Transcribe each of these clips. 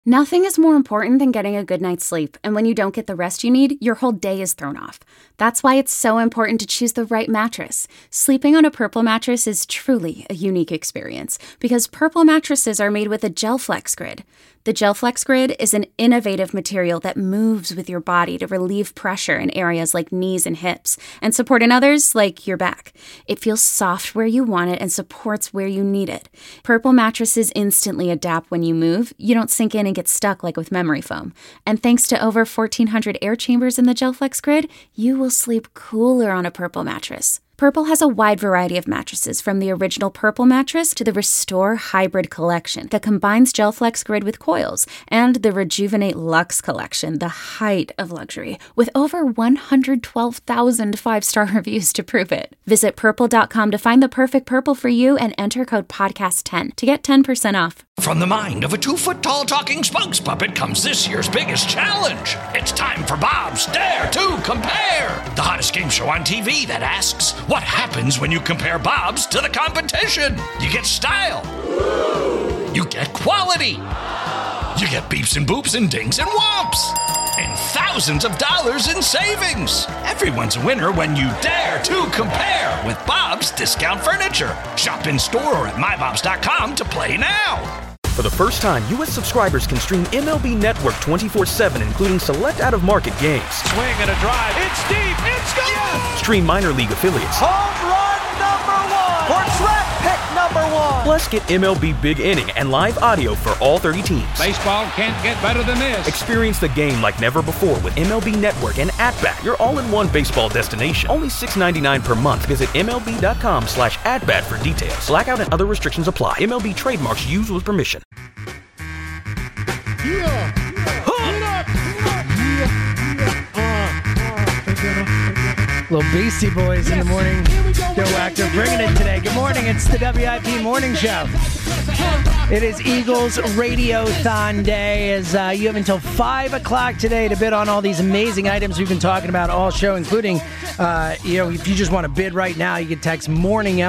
Nothing is more important than getting a good night's sleep, and when you don't get the rest you need, your whole day is thrown off. That's why it's so important to choose the right mattress. Sleeping on a Purple mattress is truly a unique experience, because Purple mattresses are made with a GelFlex Grid. The GelFlex Grid is an innovative material that moves with your body to relieve pressure in areas like knees and hips, and support in others like your back. It feels soft where you want it and supports where you need it. Purple mattresses instantly adapt when you move. You don't sink in and get stuck like with memory foam. And thanks to over 1,400 air chambers in the GelFlex Grid, you will sleep cooler on a Purple mattress. Purple has a wide variety of mattresses, from the original Purple mattress to the Restore Hybrid collection that combines GelFlex Grid with coils, and the Rejuvenate Luxe collection, the height of luxury, with over 112,000 five-star reviews to prove it. Visit purple.com to find the perfect Purple for you and enter code podcast10 to get 10% off. From the mind of a 2-foot-tall talking spokes puppet comes this year's biggest challenge. It's time for Bob's Dare to Compare, the hottest game show on TV that asks, what happens when you compare Bob's to the competition? You get style. You get quality. You get beeps and boops and dings and whomps. And thousands of dollars in savings. Everyone's a winner when you dare to compare with Bob's Discount Furniture. Shop in store or at mybobs.com to play now. For the first time, U.S. subscribers can stream MLB Network 24/7, including select out-of-market games. Swing and a drive. It's deep. It's gone. Yes! Stream minor league affiliates. Home run number one. Or draft pick number one. Plus, get MLB Big Inning and live audio for all 30 teams. Baseball can't get better than this. Experience the game like never before with MLB Network and At-Bat, your all-in-one baseball destination. Only $6.99 per month. Visit MLB.com/AtBat for details. Blackout and other restrictions apply. MLB trademarks used with permission. Little Beastie Boys in the morning. Joe Wachter bringing it today. Good morning. It's the WIP Morning Show. It is Eagles Radiothon Day, as you have until 5 o'clock today to bid on all these amazing items we've been talking about all show, including, if you just want to bid right now, you can text MORNING,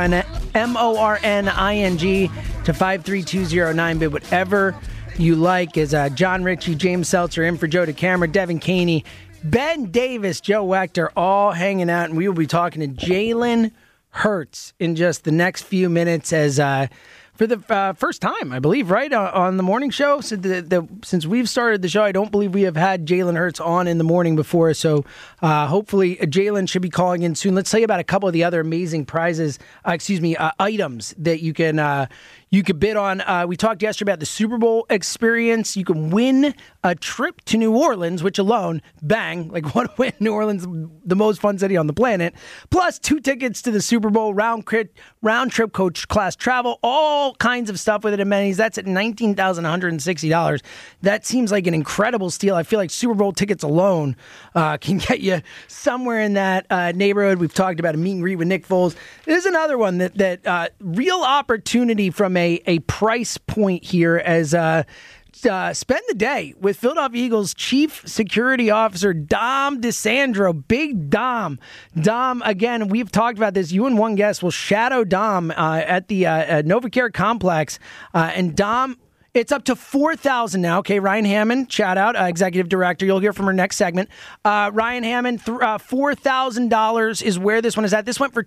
MORNING, to 53209. Bid whatever you like. As John Ritchie, James Seltzer in for Joe DeCamera, Devin Caney, Ben Davis, Joe Wachter, all hanging out, and we will be talking to Jalen Hurts in just the next few minutes as for the first time, I believe, right, on the morning show. So since we've started the show, I don't believe we have had Jalen Hurts on in the morning before, so hopefully Jalen should be calling in soon. Let's tell you about a couple of the other amazing items that you could bid on. We talked yesterday about the Super Bowl experience. You can win a trip to New Orleans, which alone, bang, like what a win. New Orleans, the most fun city on the planet. Plus 2 tickets to the Super Bowl, round trip coach class travel, all kinds of stuff with it, amenities. That's at $19,160. That seems like an incredible steal. I feel like Super Bowl tickets alone can get you somewhere in that neighborhood. We've talked about a meet and greet with Nick Foles. There's another one that real opportunity from a price point here as spend the day with Philadelphia Eagles Chief Security Officer Dom DeSandro. Big Dom. Dom, again, we've talked about this. You and one guest will shadow Dom at the NovaCare Complex. And Dom, it's up to $4,000 now. Okay, Ryan Hammond, shout out, Executive Director. You'll hear from her next segment. Ryan Hammond, $4,000 is where this one is at. This went for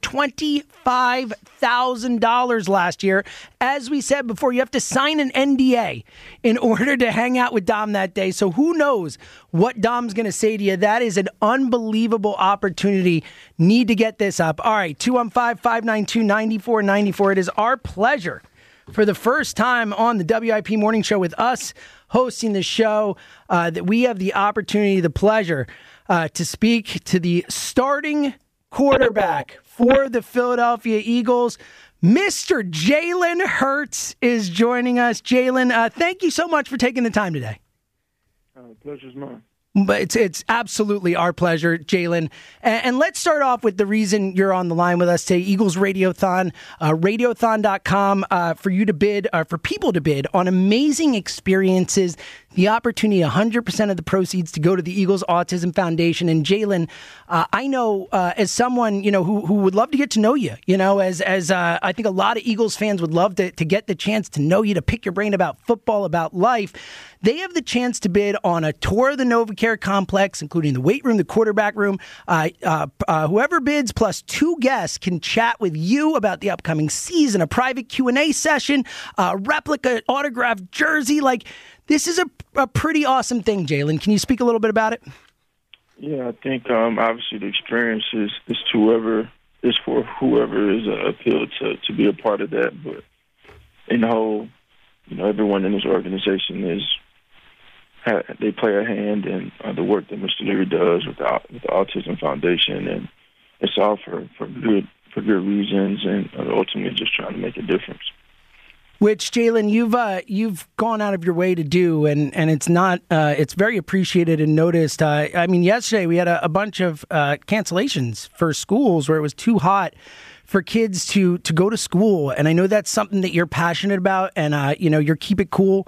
$25,000 last year. As we said before, you have to sign an NDA in order to hang out with Dom that day. So who knows what Dom's going to say to you. That is an unbelievable opportunity. Need to get this up. All right, 215-592-9494. It is our pleasure, for the first time on the WIP Morning Show with us hosting the show, that we have the opportunity, the pleasure to speak to the starting quarterback for the Philadelphia Eagles. Mr. Jalen Hurts is joining us. Jalen, thank you so much for taking the time today. Pleasure's mine. But it's absolutely our pleasure, Jalen. And let's start off with the reason you're on the line with us today. Eagles Radiothon, radiothon.com for you to bid, for people to bid on amazing experiences the opportunity, 100% of the proceeds to go to the Eagles Autism Foundation. And Jalen, I know as someone, who would love to get to know you, as I think a lot of Eagles fans would love to get the chance to know you, to pick your brain about football, about life. They have the chance to bid on a tour of the NovaCare complex, including the weight room, the quarterback room. Whoever bids plus 2 guests can chat with you about the upcoming season, a private Q&A session, a replica autographed jersey. Like, this is a pretty awesome thing, Jalen. Can you speak a little bit about it? Yeah, I think obviously the experience is for whoever is appealed to be a part of that. But in the whole, everyone in this organization they play a hand in the work that Mr. Leary does with the Autism Foundation, and it's all for good reasons, and ultimately just trying to make a difference. Which, Jalen, you've gone out of your way to do, and it's very appreciated and noticed. Yesterday we had a bunch of cancellations for schools where it was too hot for kids to go to school, and I know that's something that you're passionate about, and your Keep It Cool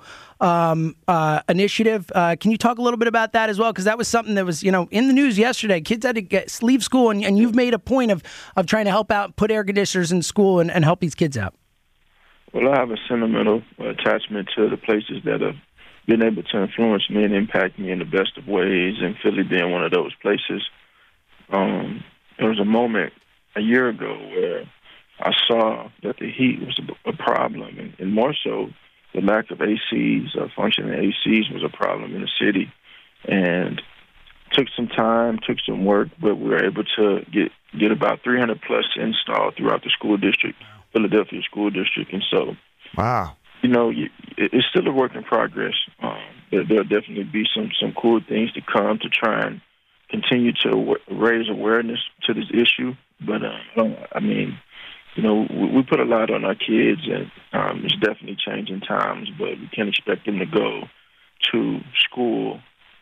initiative. Can you talk a little bit about that as well? Because that was something that was in the news yesterday. Kids had to leave school, and you've made a point of trying to help out, put air conditioners in school, and help these kids out. Well, I have a sentimental attachment to the places that have been able to influence me and impact me in the best of ways, and Philly being one of those places. There was a moment a year ago where I saw that the heat was a problem, and more so the lack of ACs, functioning ACs, was a problem in the city. And took some time, took some work, but we were able to get about 300 plus installed throughout the school district, Philadelphia School District. And so, wow, it's still a work in progress. There'll definitely be some cool things to come to try and continue to raise awareness to this issue. But we put a lot on our kids, and it's definitely changing times. But we can't expect them to go to school,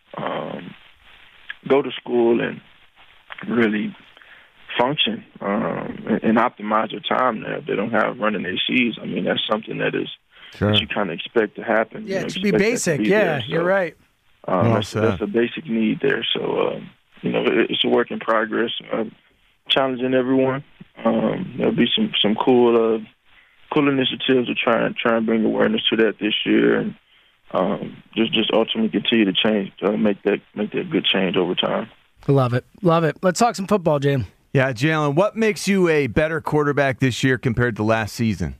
and really function and optimize their time there. If they don't have running ACs, that's something that you kind of expect to happen. Yeah, it should be basic. Yeah, you're right. That's a basic need there. So, it's a work in progress. Challenging everyone. There'll be some cool initiatives to try and bring awareness to that this year, and just ultimately continue to change, make that good change over time. Love it. Let's talk some football, Jalen. Yeah, Jalen, what makes you a better quarterback this year compared to last season?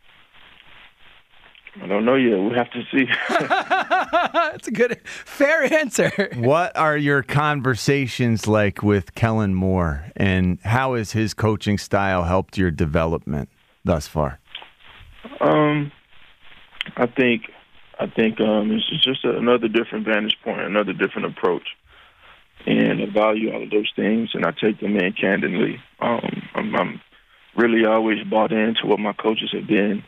I don't know yet. We'll have to see. That's a good, fair answer. What are your conversations like with Kellen Moore, and how has his coaching style helped your development thus far? I think it's just another different vantage point, another different approach, and I value all of those things, and I take them in candidly. I'm really always bought into what my coaches have been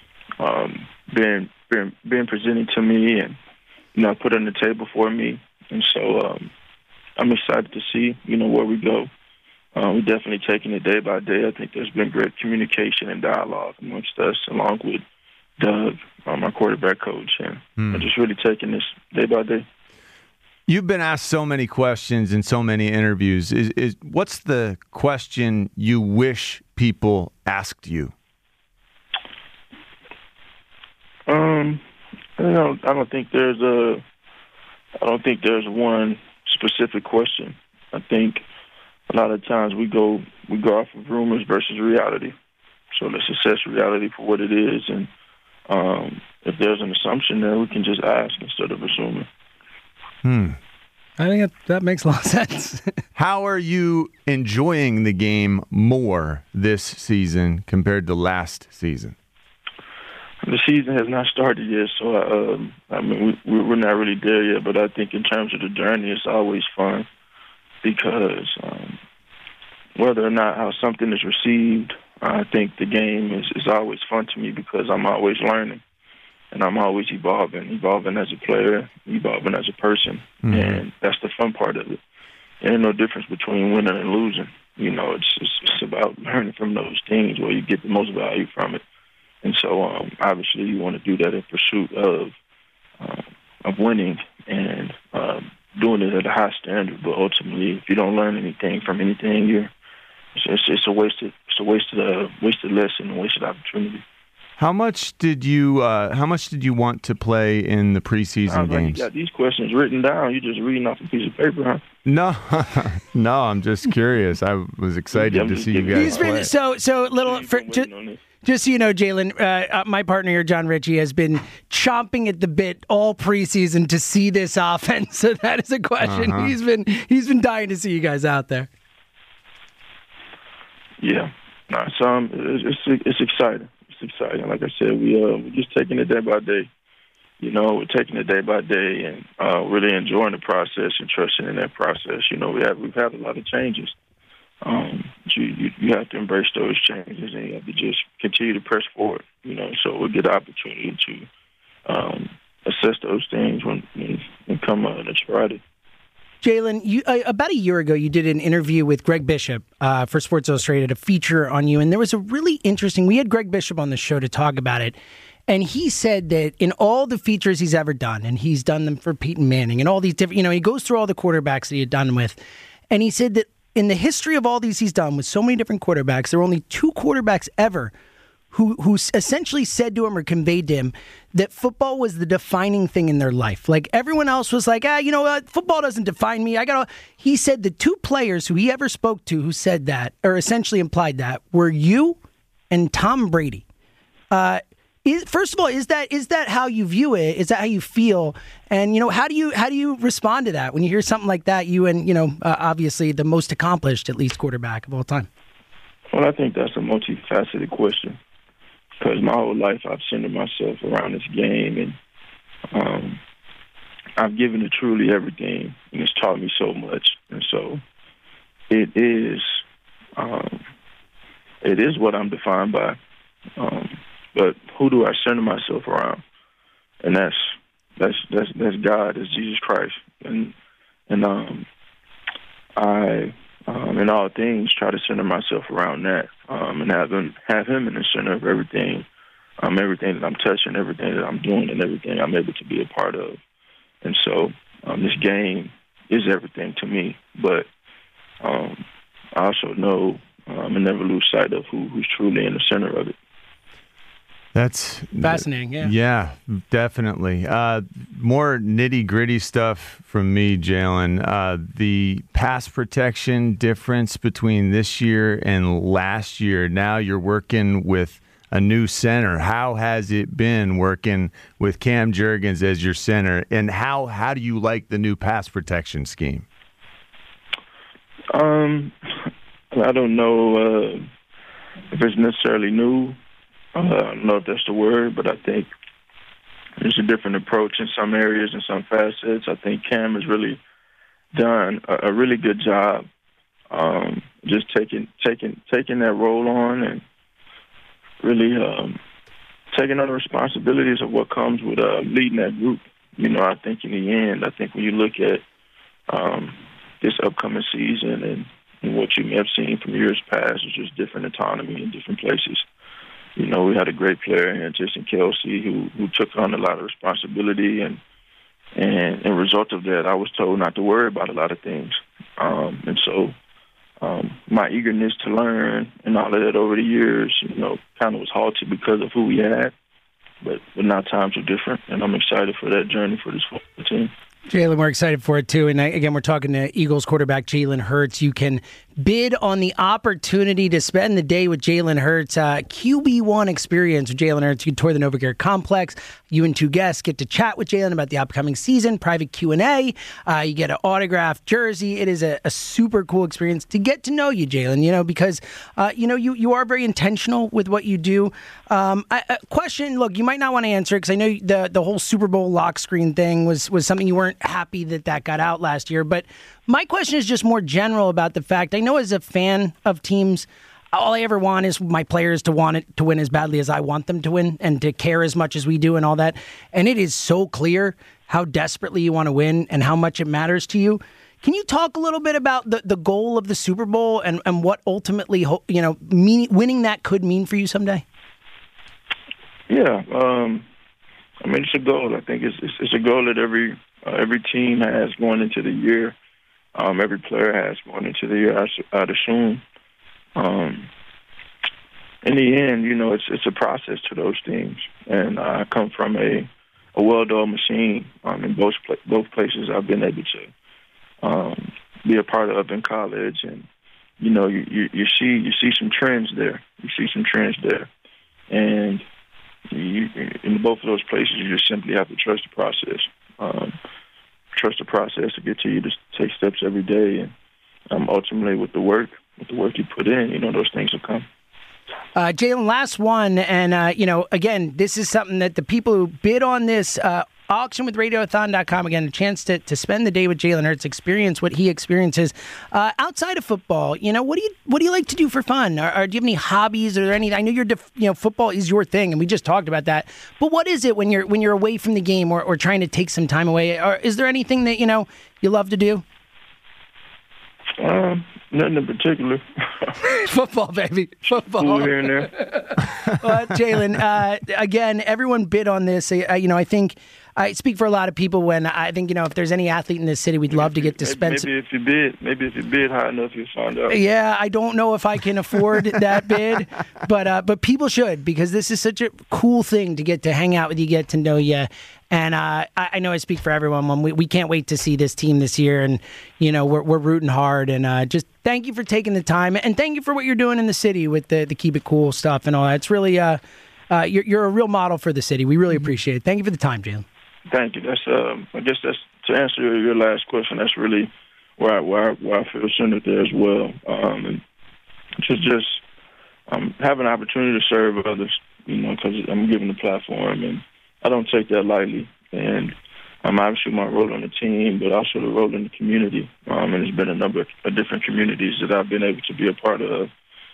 presenting to me, and put on the table for me. And so I'm excited to see where we go. We're definitely taking it day by day. I think there's been great communication and dialogue amongst us, along with Doug, my quarterback coach, and I'm just really taking this day by day. You've been asked so many questions in so many interviews. What's the question you wish people asked you? I don't think there's one specific question. I think a lot of times we go off of rumors versus reality. So let's assess reality for what it is, and if there's an assumption there, we can just ask instead of assuming. I think that makes a lot of sense. How are you enjoying the game more this season compared to last season? The season has not started yet, so we're not really there yet. But I think in terms of the journey, it's always fun because whether or not how something is received, I think the game is always fun to me because I'm always learning and I'm always evolving as a player, evolving as a person, and that's the fun part of it. There's no difference between winning and losing. It's about learning from those things where you get the most value from it. And so, obviously, you want to do that in pursuit of winning and doing it at a high standard. But ultimately, if you don't learn anything from anything, it's a wasted lesson, a wasted opportunity. How much did you want to play in the preseason games? You got these questions written down. You're just reading off a piece of paper, huh? No, I'm just curious. I was excited to see you guys play. Just so you know, Jalen, my partner here, John Ritchie, has been chomping at the bit all preseason to see this offense. So that is a question. Uh-huh. He's been dying to see you guys out there. Yeah, it's exciting. It's exciting. Like I said, we're just taking it day by day. We're taking it day by day and really enjoying the process and trusting in that process. We've had a lot of changes. You have to embrace those changes, and you have to just continue to press forward. So we'll get the opportunity to assess those things when come next Friday. Jalen, about a year ago, you did an interview with Greg Bishop for Sports Illustrated, a feature on you, and there was a really interesting. We had Greg Bishop on the show to talk about it, and he said that in all the features he's ever done, and he's done them for Peyton Manning and all these different, he goes through all the quarterbacks that he had done with, and he said that in the history of all these he's done with so many different quarterbacks, there were only 2 quarterbacks ever who essentially said to him or conveyed to him that football was the defining thing in their life. Like everyone else was like, football doesn't define me. He said the 2 players who he ever spoke to who said that, or essentially implied that, were you and Tom Brady. First of all, is that how you view it? Is that how you feel? And how do you respond to that when you hear something like that? You and obviously the most accomplished, at least, quarterback of all time. Well, I think that's a multifaceted question because my whole life I've centered myself around this game, and I've given it truly everything, and it's taught me so much. And so it is what I'm defined by. But who do I center myself around? And that's God, that's Jesus Christ. And I in all things try to center myself around that, and have him in the center of everything. Everything that I'm touching, everything that I'm doing, and everything I'm able to be a part of. And so this game is everything to me. But I also know and never lose sight of who's truly in the center of it. That's fascinating. Yeah, definitely. More nitty-gritty stuff from me, Jalen. The pass protection difference between this year and last year. Now you're working with a new center. How has it been working with Cam Jurgens as your center? And how do you like the new pass protection scheme? I don't know if it's necessarily new. I don't know if that's the word, but I think there's a different approach in some areas and some facets. I think Cam has really done a really good job just taking that role on and really taking on the responsibilities of what comes with leading that group. I think in the end, when you look at this upcoming season and what you may have seen from years past, it's just different autonomy in different places. We had a great player in Jason Kelsey who took on a lot of responsibility, and as a result of that, I was told not to worry about a lot of things. And so my eagerness to learn and all of that over the years, kind of was halted because of who we had. But now times are different, and I'm excited for that journey for this football team. Jalen, we're excited for it, too. And again, we're talking to Eagles quarterback Jalen Hurts. You can bid on the opportunity to spend the day with Jalen Hurts. QB1 experience with Jalen Hurts. You can tour the NovaCare Complex. You and 2 guests get to chat with Jalen about the upcoming season, private Q&A. You get an autographed jersey. It is a super cool experience to get to know you, Jalen, because, you are very intentional with what you do. Question, look, you might not want to answer it because I know the whole Super Bowl lock screen thing was something you weren't happy that got out last year. But my question is just more general about the fact, I know as a fan of teams, all I ever want is my players to want it to win as badly as I want them to win and to care as much as we do and all that. And it is so clear how desperately you want to win and how much it matters to you. Can you talk a little bit about the goal of the Super Bowl and what ultimately, winning that could mean for you someday? Yeah. I mean, it's a goal. I think it's a goal that every team has going into the year. Every player has going into the year, I'd assume. In the end, it's a process to those things. And I come from a well-oiled machine in both places I've been able to be a part of in college. And, you see some trends there. And in both of those places, you just simply have to trust the process. Trust the process to get to you to take steps every day. And ultimately, with the work you put in, those things will come. Jalen, last one. And, again, this is something that the people who bid on this auction with Radiothon.com, again, a chance to spend the day with Jalen Hurts, experience what he experiences. Outside of football, what do you like to do for fun? Or do you have any hobbies or anything? I know football is your thing, and we just talked about that. But what is it when you're away from the game or trying to take some time away? Or is there anything that, you love to do? Nothing in particular. Football, baby. Football. School here and there. Well, Jalen, again, everyone bid on this. I think I speak for a lot of people when I think, if there's any athlete in this city, we'd love to get to spend. Maybe if you bid high enough, you'll find out. Yeah, I don't know if I can afford that bid, but people should, because this is such a cool thing to get to hang out with you, get to know you. And I know I speak for everyone. We can't wait to see this team this year, and we're rooting hard. And just thank you for taking the time, and thank you for what you're doing in the city with the Keep It Cool stuff and all that. It's really you're a real model for the city. We really appreciate it. Thank you for the time, Jalen. Thank you. That's I guess that's to answer your last question. That's really where I feel centered there as well. And just have an opportunity to serve others, because I'm given the platform, and I don't take that lightly. And obviously my role on the team, but also the role in the community. And there's been a number of different communities that I've been able to be a part of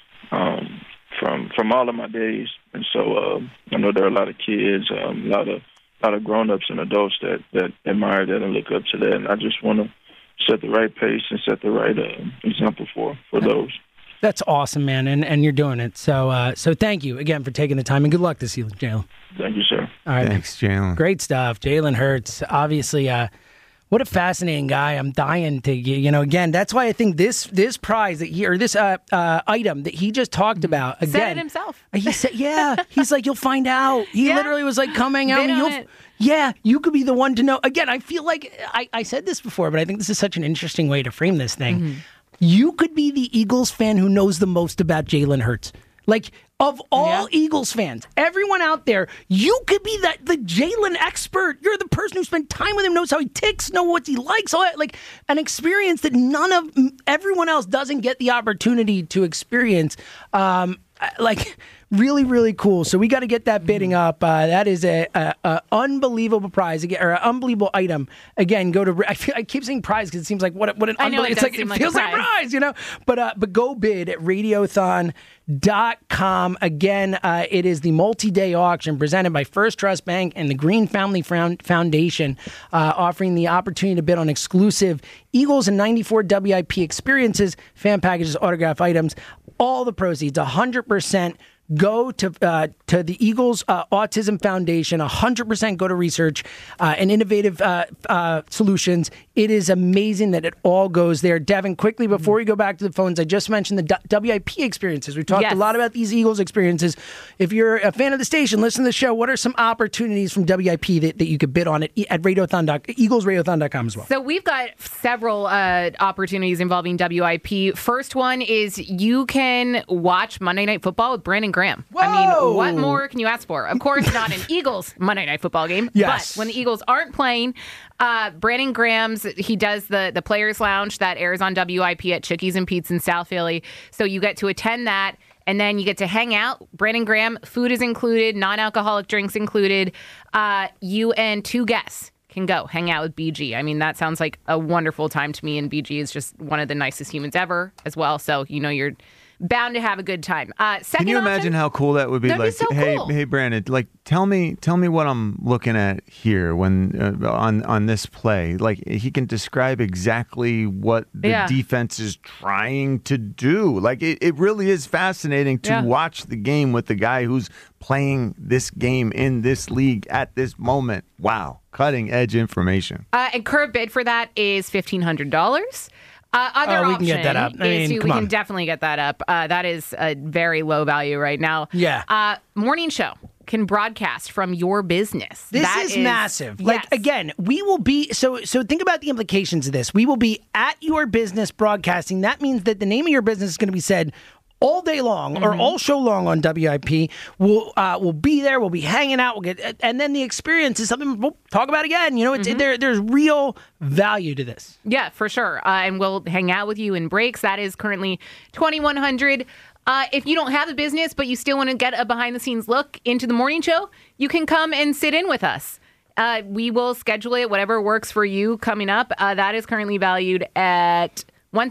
from all of my days. And so I know there are a lot of kids, a lot of grown-ups and adults that admire that and look up to that. And I just want to set the right pace and set the right example for those. That's awesome, man, and you're doing it. So thank you again for taking the time, and good luck this season, Jalen. Thank you, sir. All right, thanks, Jalen. Great stuff, Jalen Hurts. Obviously, what a fascinating guy. I'm dying to, again, that's why I think this prize that this item that he just talked about, again, said it himself. He said, yeah, he's like, you'll find out. He literally was like, come hang out. You could be the one to know. Again, I feel like I said this before, but I think this is such an interesting way to frame this thing. Mm-hmm. You could be the Eagles fan who knows the most about Jalen Hurts. Like, of all Eagles fans, everyone out there, you could be the Jalen expert. You're the person who spent time with him, knows how he ticks, knows what he likes, all that, like an experience that everyone else doesn't get the opportunity to experience. Really, really cool. So we got to get that bidding up. That is a unbelievable prize, or an unbelievable item. Again, go to. I keep saying prize because it seems like what an unbelievable. It's like it feels like a prize, But go bid at Radiothon.com. Again, it is the multi-day auction presented by First Trust Bank and the Green Family Foundation, offering the opportunity to bid on exclusive Eagles and 94 WIP experiences, fan packages, autograph items. All the proceeds, 100%. Go to the Eagles Autism Foundation, 100% go to research and innovative solutions. It is amazing that it all goes there. Devin, quickly, before we go back to the phones, I just mentioned the WIP experiences. We talked a lot about these Eagles experiences. If you're a fan of the station, listen to the show. What are some opportunities from WIP that you could bid on at EaglesRadiothon.com as well? So we've got several opportunities involving WIP. First one is you can watch Monday Night Football with Brandon Graham. Whoa! I mean, what more can you ask for? Of course, not an Eagles Monday Night Football game, but when the Eagles aren't playing, Brandon Graham's, he does the Players Lounge that airs on WIP at Chickies and Pete's in South Philly. So you get to attend that, and then you get to hang out. Brandon Graham, food is included, non-alcoholic drinks included. You and two guests can go hang out with BG. I mean, that sounds like a wonderful time to me, and BG is just one of the nicest humans ever as well. So, you're bound to have a good time. Can you imagine how cool that would be? That'd like, be so hey, cool. hey, Brandon, like, tell me what I'm looking at here when on this play. Like, he can describe exactly what the defense is trying to do. Like, it really is fascinating to watch the game with the guy who's playing this game in this league at this moment. Wow, cutting edge information. And current bid for that is $1,500. Other we can get that up. We can definitely get that up. That is a very low value right now. Yeah. Morning show can broadcast from your business. This is massive. Like, again, we will be, so think about the implications of this. We will be at your business broadcasting. That means that the name of your business is going to be said all day long or all show long on WIP. We'll be there. We'll be hanging out. We'll get, and then the experience is something we'll talk about again. You know, it's, there's real value to this. Yeah, for sure. And we'll hang out with you in breaks. That is currently $2,100. If you don't have a business, but you still want to get a behind-the-scenes look into the morning show, you can come and sit in with us. We will schedule it, whatever works for you coming up. That is currently valued at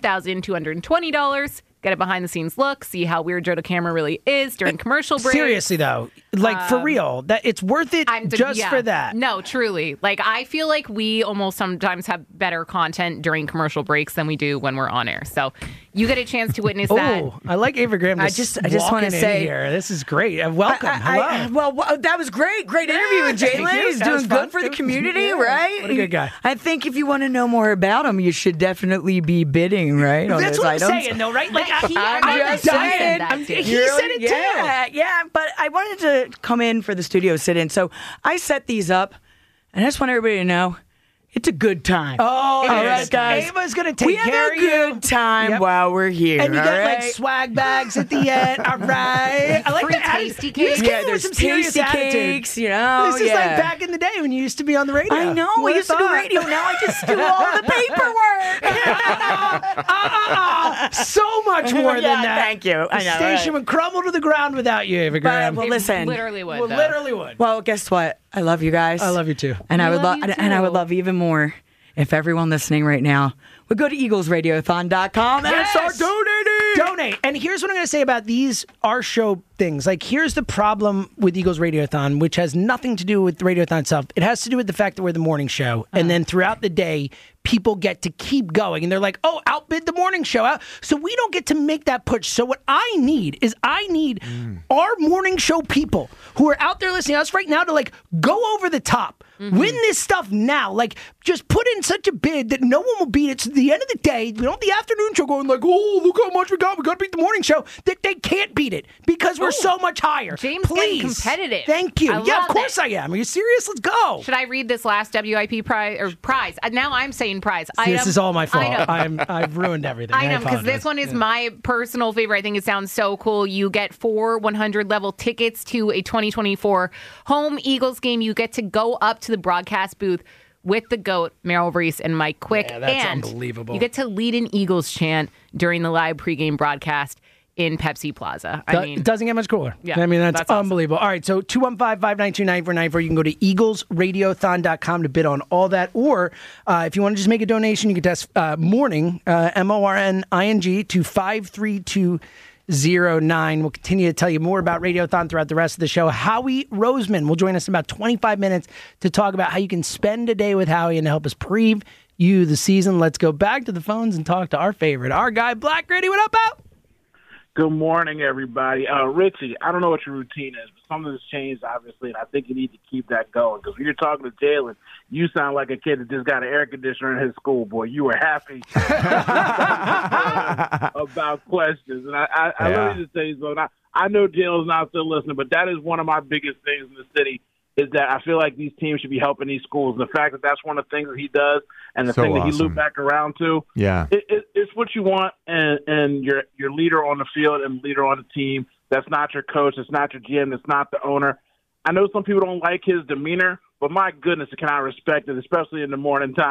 $1,220. Get a behind-the-scenes look, see how weird Joe DeCamera really is during commercial breaks. Seriously, though, like, for real, that it's worth it for that. No, truly. Like, I feel like we almost sometimes have better content during commercial breaks than we do when we're on air. So you get a chance to witness that. Oh, I like Ava Graham. I just want to say here, this is great. Welcome. Hello. Well, that was great. Great interview with Jalen. He's doing good for the community, right? What a good guy. I think if you want to know more about him, you should definitely be bidding, right? That's what items. I'm saying, though, right? Like, I'm just saying. He said it too. Yeah, but I wanted to come in for the studio sit-in. So I set these up, and I just want everybody to know it's a good time. Oh, all right, guys. Ava's going to take care of you. We have a good time while we're here. And you got like swag bags at the end. All right. I like free tasty cakes. Yeah, there's some serious tasty cakes, you know. This is like back in the day when you used to be on the radio. I know. We used to do radio. Now I just do all the paperwork. So much more than that. Thank you. The station would crumble to the ground without you, Ava Graham. Well, listen. Literally would. Literally would. Well, guess what? I love you guys. I love you too. And I would love even more if everyone listening right now would go to eaglesradiothon.com and start donating. Donate. And here's what I'm going to say about our show things. Like, here's the problem with Eagles Radiothon, which has nothing to do with the Radiothon itself. It has to do with the fact that we're the morning show. And then throughout the day, people get to keep going. And they're like, oh, outbid the morning show out. So we don't get to make that push. So what I need is our morning show people who are out there listening to us right now to, like, go over the top. Win this stuff now. Like, just put in such a bid that no one will beat it. So at the end of the day, we don't have the afternoon show going like, oh, look how much we got. We got to beat the morning show. That they can't beat it because we're so much higher. James, please, competitive. Thank you. I Of course I am. Are you serious? Let's go. Should I read this last WIP prize? Now I'm saying prize. This is all my fault. I know. I've ruined everything. I know, because this one is my personal favorite. I think it sounds so cool. You get 4 100-level tickets to a 2024 home Eagles game. You get to go up to the broadcast booth with the GOAT, Merrill Reese, and Mike Quick. Yeah, that's and unbelievable. You get to lead an Eagles chant during the live pregame broadcast in Pepsi Plaza. It doesn't get much cooler. Yeah, I mean, that's awesome. unbelievable. All right, so 215-592-9494. You can go to eaglesradiothon.com to bid on all that. Or if you want to just make a donation, you can text morning, MORNING, to 53209. We'll continue to tell you more about Radiothon throughout the rest of the show. Howie Roseman will join us in about 25 minutes to talk about how you can spend a day with Howie and help us preview the season. Let's go back to the phones and talk to our favorite, our guy, Black Gritty. What up, Al? Good morning, everybody. Richie, I don't know what your routine is, but something has changed, obviously, and I think you need to keep that going. Because when you're talking to Jalen, you sound like a kid that just got an air conditioner in his school, boy. You were happy about questions. And I let me just tell you something. I know Jalen's not still listening, but that is one of my biggest things in the city is that I feel like these teams should be helping these schools. And the fact that that's one of the things that he does and the thing that he looped back around to, it's what you want. And your leader on the field and leader on the team, that's not your coach, it's not your GM, it's not the owner. I know some people don't like his demeanor, but my goodness, can I respect it, especially in the morning time.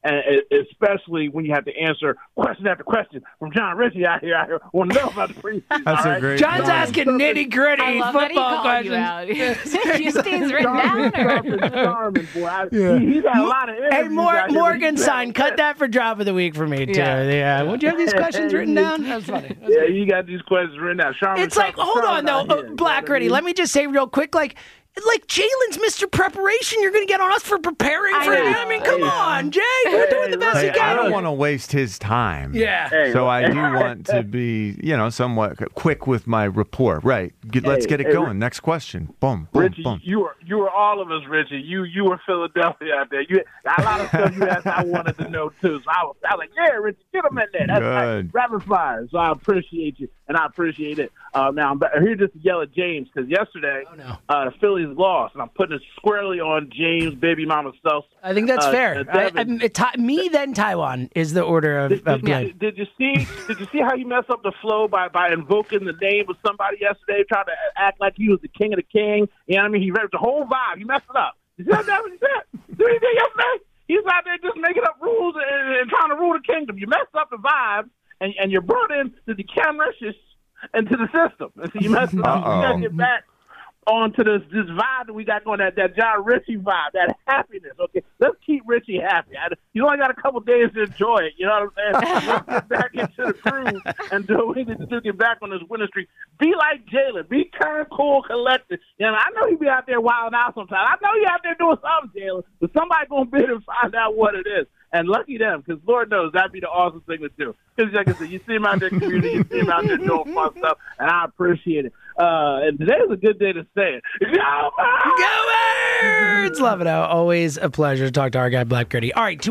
and especially when you have to answer question after question from John Ritchie out here. I want to know about the preseason. That's a great. John's asking nitty-gritty football questions. Houston's written down. Charming, boy. He's got a lot of Hey, Morgenstein, cut that for drop of the week for me, too. Yeah. Would you have these questions written down? That's funny. You got these questions written down. Charmin, it's like, hold on, though, Black Gritty. Let me just say real quick, like Jalen's Mr. Preparation, you're going to get on us for preparing for him. I mean, come on, Jay. We're doing the best we can. I don't want to waste his time. Yeah. So I do want to be, somewhat quick with my report. Right. Let's get it going. Next question. Boom, boom, Richie, boom. you were all of us, Richie. You were Philadelphia out there. A lot of stuff you asked I wanted to know, too. So I was like, yeah, Richie, get him in there. That's like rapid fire. So I appreciate you, and I appreciate it. Now, I'm here just to yell at James, because yesterday the Phillies lost, and I'm putting it squarely on James, baby mama self. I think that's fair. Me, then Taiwan is the order of blame. Did you see how he messed up the flow by invoking the name of somebody yesterday, trying to act like he was the king of the king? You know what I mean? He read the whole vibe. He messed it up. You see what he said? Do anything yesterday? He's out there just making up rules and trying to rule the kingdom. You messed up the vibe, and you're brought in to the cameras and to the system. And so you messed it up. You got to get back onto this vibe that we got going, that John Ritchie vibe, that happiness. Okay, let's keep Richie happy. You only got a couple days to enjoy it. You know what I'm saying? Let's get back into the groove and do we need to get back on this winning streak. Be like Jalen. Be kind of cool, collected. I know he be out there wilding out sometimes. I know he out there doing something, Jalen, but somebody gonna bid and find out what it is. And lucky them, because Lord knows that'd be the awesome thing to do. Because like I said, you see him out there in the community, you see him out there doing fun stuff, and I appreciate it. And today's a good day to say it. Go Birds! Love it out. Always a pleasure to talk to our guy, Black Gritty. All right,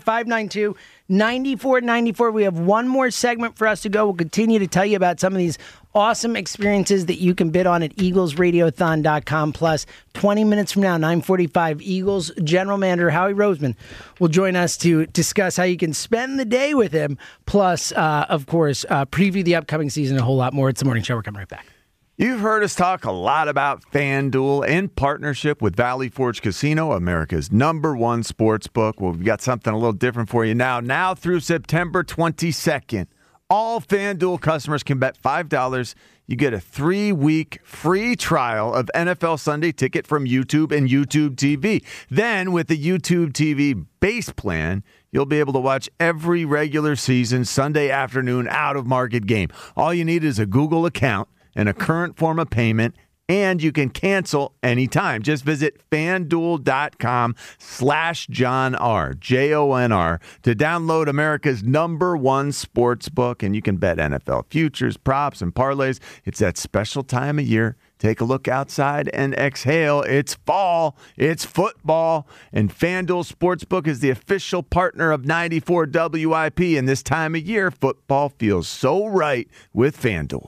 215-592-9494. We have one more segment for us to go. We'll continue to tell you about some of these awesome experiences that you can bid on at EaglesRadiothon.com. Plus, 20 minutes from now, 9:45, Eagles General Manager Howie Roseman will join us to discuss how you can spend the day with him. Plus, of course, preview the upcoming season and a whole lot more. It's The Morning Show. We're coming right back. You've heard us talk a lot about FanDuel in partnership with Valley Forge Casino, America's #1 sports book. Well, we've got something a little different for you now. Now through September 22nd, all FanDuel customers can bet $5. You get a 3-week free trial of NFL Sunday Ticket from YouTube and YouTube TV. Then with the YouTube TV base plan, you'll be able to watch every regular season Sunday afternoon out-of-market game. All you need is a Google account and a current form of payment, and you can cancel anytime. Just visit FanDuel.com/JohnR, JONR, to download America's #1 sports book, and you can bet NFL futures, props, and parlays. It's that special time of year. Take a look outside and exhale. It's fall. It's football. And FanDuel Sportsbook is the official partner of 94 WIP. And this time of year, football feels so right with FanDuel.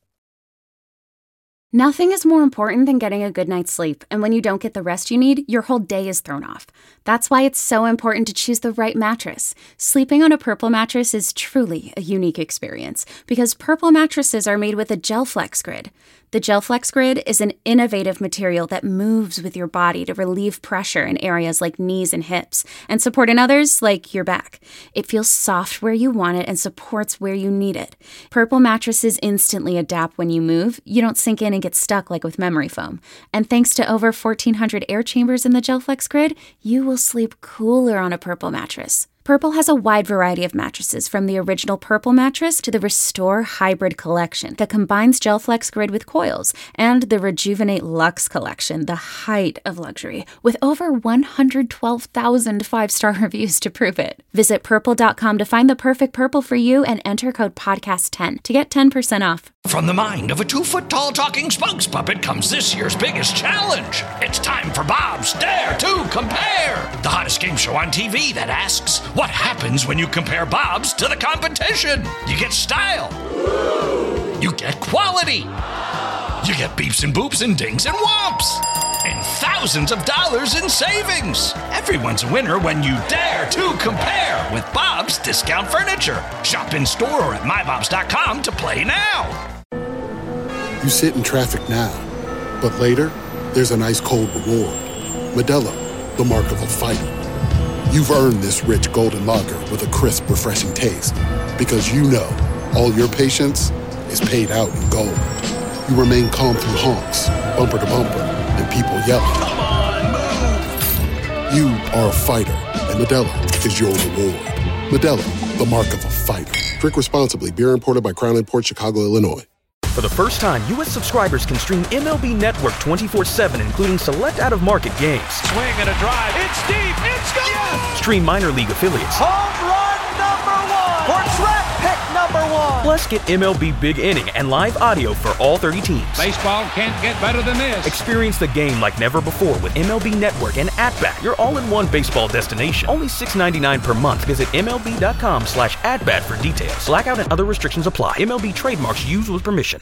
Nothing is more important than getting a good night's sleep, and when you don't get the rest you need, your whole day is thrown off. That's why it's so important to choose the right mattress. Sleeping on a Purple mattress is truly a unique experience, because Purple mattresses are made with a GelFlex Grid. The GelFlex Grid is an innovative material that moves with your body to relieve pressure in areas like knees and hips, and support in others like your back. It feels soft where you want it and supports where you need it. Purple mattresses instantly adapt when you move. You don't sink in and get stuck like with memory foam. And thanks to over 1,400 air chambers in the GelFlex Grid, you will sleep cooler on a Purple mattress. Purple has a wide variety of mattresses, from the original Purple mattress to the Restore Hybrid collection that combines GelFlex Grid with coils, and the Rejuvenate Luxe collection, the height of luxury, with over 112,000 5-star reviews to prove it. Visit Purple.com to find the perfect Purple for you and enter code podcast10 to get 10% off. From the mind of a 2-foot-tall talking spokes puppet comes this year's biggest challenge. It's time for Bob's Dare to Compare, the hottest game show on TV that asks, what happens when you compare Bob's to the competition? You get style. You get quality. You get beeps and boops and dings and whomps. And thousands of dollars in savings. Everyone's a winner when you dare to compare with Bob's Discount Furniture. Shop in store or at mybobs.com to play now. You sit in traffic now, but later, there's an ice-cold reward. Modelo, the mark of a fighter. you've earned this rich golden lager with a crisp, refreshing taste. Because you know, all your patience is paid out in gold. You remain calm through honks, bumper to bumper, and people yelling. Come on, move! You are a fighter, and Modelo is your reward. Modelo, the mark of a fighter. Drink responsibly. Beer imported by Crown Imports, Chicago, Illinois. For the first time, U.S. subscribers can stream MLB Network 24/7, including select out-of-market games. Swing and a drive. It's deep. It's gone. Yes! Stream minor league affiliates. Home run number 1. Or draft pick number 1. Plus, get MLB Big Inning and live audio for all 30 teams. Baseball can't get better than this. Experience the game like never before with MLB Network and At-Bat, your all-in-one baseball destination. Only $6.99 per month. Visit MLB.com/AtBat for details. Blackout and other restrictions apply. MLB trademarks used with permission.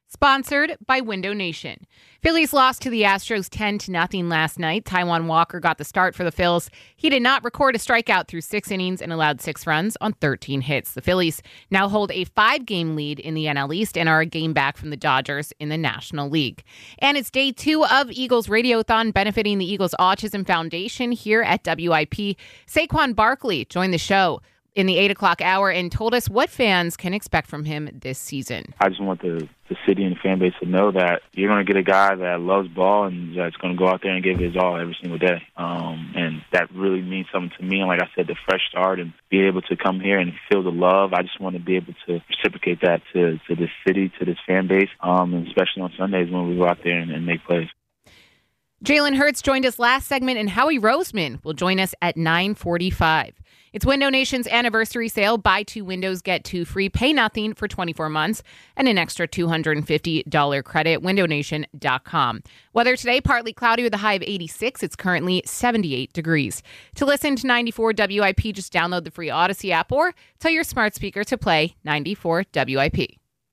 Sponsored by Window Nation. Phillies lost to the Astros 10-0 last night. Taijuan Walker got the start for the Phils. He did not record a strikeout through 6 innings and allowed 6 runs on 13 hits. The Phillies now hold a 5-game lead in the NL East and are a game back from the Dodgers in the National League. And it's day 2 of Eagles Radiothon benefiting the Eagles Autism Foundation here at WIP. Saquon Barkley joined the show in the 8 o'clock hour and told us what fans can expect from him this season. I just want the city and the fan base to know that you're going to get a guy that loves ball and that's going to go out there and give his all every single day. And that really means something to me. And like I said, the fresh start and be able to come here and feel the love, I just want to be able to reciprocate that to this city, to this fan base, and especially on Sundays when we go out there and make plays. Jalen Hurts joined us last segment, and Howie Roseman will join us at 9:45. It's Window Nation's anniversary sale. Buy 2 windows, get 2 free. Pay nothing for 24 months and an extra $250 credit. WindowNation.com. Weather today, partly cloudy with a high of 86. It's currently 78 degrees. To listen to 94 WIP, just download the free Odyssey app or tell your smart speaker to play 94 WIP.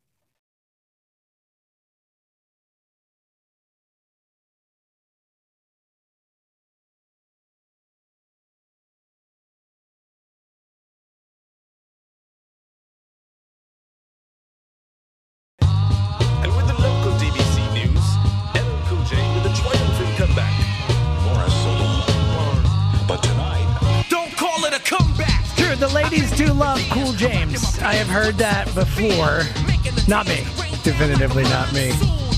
The ladies do love Cool James. I have heard that before. Not me. Definitively not me.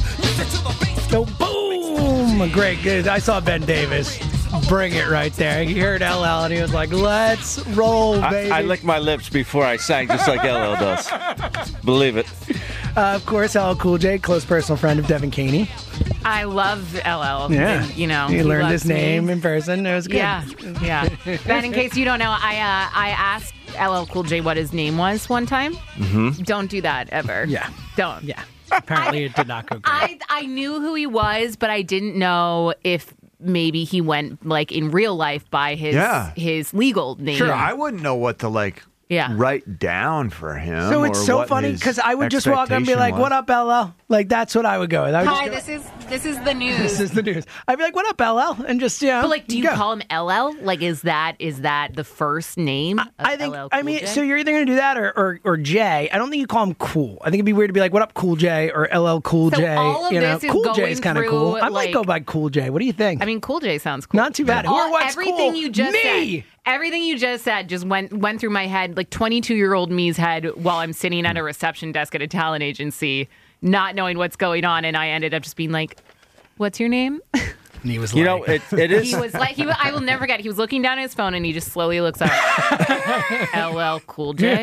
So boom! Great, good. I saw Ben Davis bring it right there. He heard LL and he was like, let's roll, baby. I licked my lips before I sang, just like LL does. Believe it. Of course, LL Cool J, close personal friend of Devin Caney. I love LL. Yeah. And, you know, he learned his name in person. It was good. Yeah. Ben, in case you don't know, I asked LL Cool J what his name was one time. Mm-hmm. Don't do that ever. Yeah. Don't. Yeah. Apparently it did not go great. I knew who he was, but I didn't know if maybe he went like in real life by his legal name. Sure, I wouldn't know what to write down for him. So it's so funny because I would just walk up and be like, "What up, LL?" Like that's what I would go with. Hi, this is the news. This is the news. I'd be like, "What up, LL?" And just But like, do you call him LL? Like, is that the first name? I think. LL I mean, so you're either going to do that or J. I don't think you call him Cool. I think it'd be weird to be like, "What up, Cool J?" or LL Cool J. All of this is Cool J is kind of cool. I might like, go by Cool J. What do you think? I mean, Cool J sounds cool. Not too bad. Who or what's everything cool? you just Me. said. Everything you just said just went through my head, like 22-year-old me's head, while I'm sitting at a reception desk at a talent agency, not knowing what's going on, and I ended up just being like, "What's your name?" And he was it is. He was like, I will never forget. He was looking down at his phone, and he just slowly looks up. LL Cool J.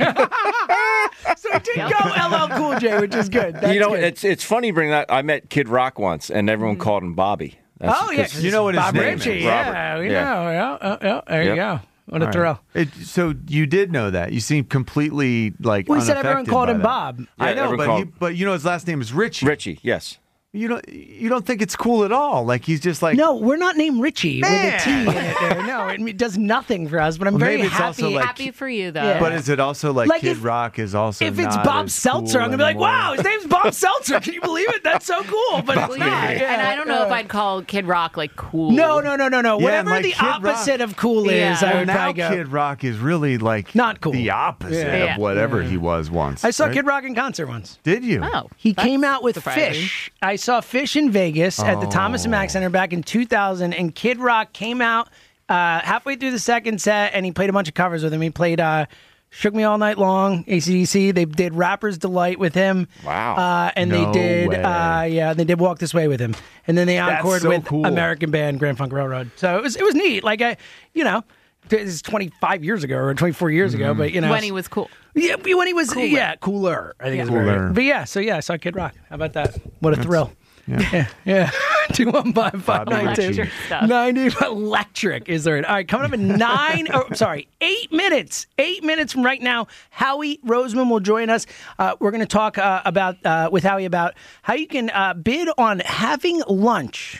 So it did go LL Cool J, which is good. That's good. It's funny bringing that. I met Kid Rock once, and everyone called him Bobby. That's you know what his Bob name Ritchie, is. Yeah, we know. Yeah. There you go. What a thrill. So you did know that. You seem completely like We said everyone unaffected called by him that. Bob. I know, everyone but you know his last name is Ritchie. Ritchie, yes. You don't think it's cool at all? Like he's just like No, we're not named Richie with a T in it there. No, it does nothing for us, but I'm very maybe it's happy. also like- Happy for you, though. Yeah. But is it also like Like Kid if- Rock is also If it's not Bob as Seltzer, cool I'm going to be like, anymore? wow, his name's Bob Seltzer. Can you believe it? That's so cool. But it's not. And I don't know if I'd call Kid Rock like cool. No. Yeah, Whatever like the Kid Rock- opposite of cool is, I would now probably go. Kid Rock is really like Not cool. the opposite Yeah. of whatever he was once. I saw right? Kid Rock in concert once. Did you? Oh, He that's came out with surprising. Fish. I saw Fish in Vegas at the Thomas and Mack Center back in 2000, and Kid Rock came out halfway through the second set, and he played a bunch of covers with him. He played Shook Me All Night Long, AC/DC. They did Rapper's Delight with him. Wow. And No they did, way. they did Walk This Way with him. And then they encored so with cool. American band Grand Funk Railroad. So it was neat. Like, this is 25 years ago or 24 years ago, but, When he was cool. Yeah, when he was, cooler. I think it's Cooler. But I saw Kid Rock. How about that? What a thrill. Yeah. Yeah. 215-592. Electric stuff. 90 electric is there. All right, coming up in 8 minutes. 8 minutes from right now, Howie Roseman will join us. We're going to talk with Howie about how you can bid on having lunch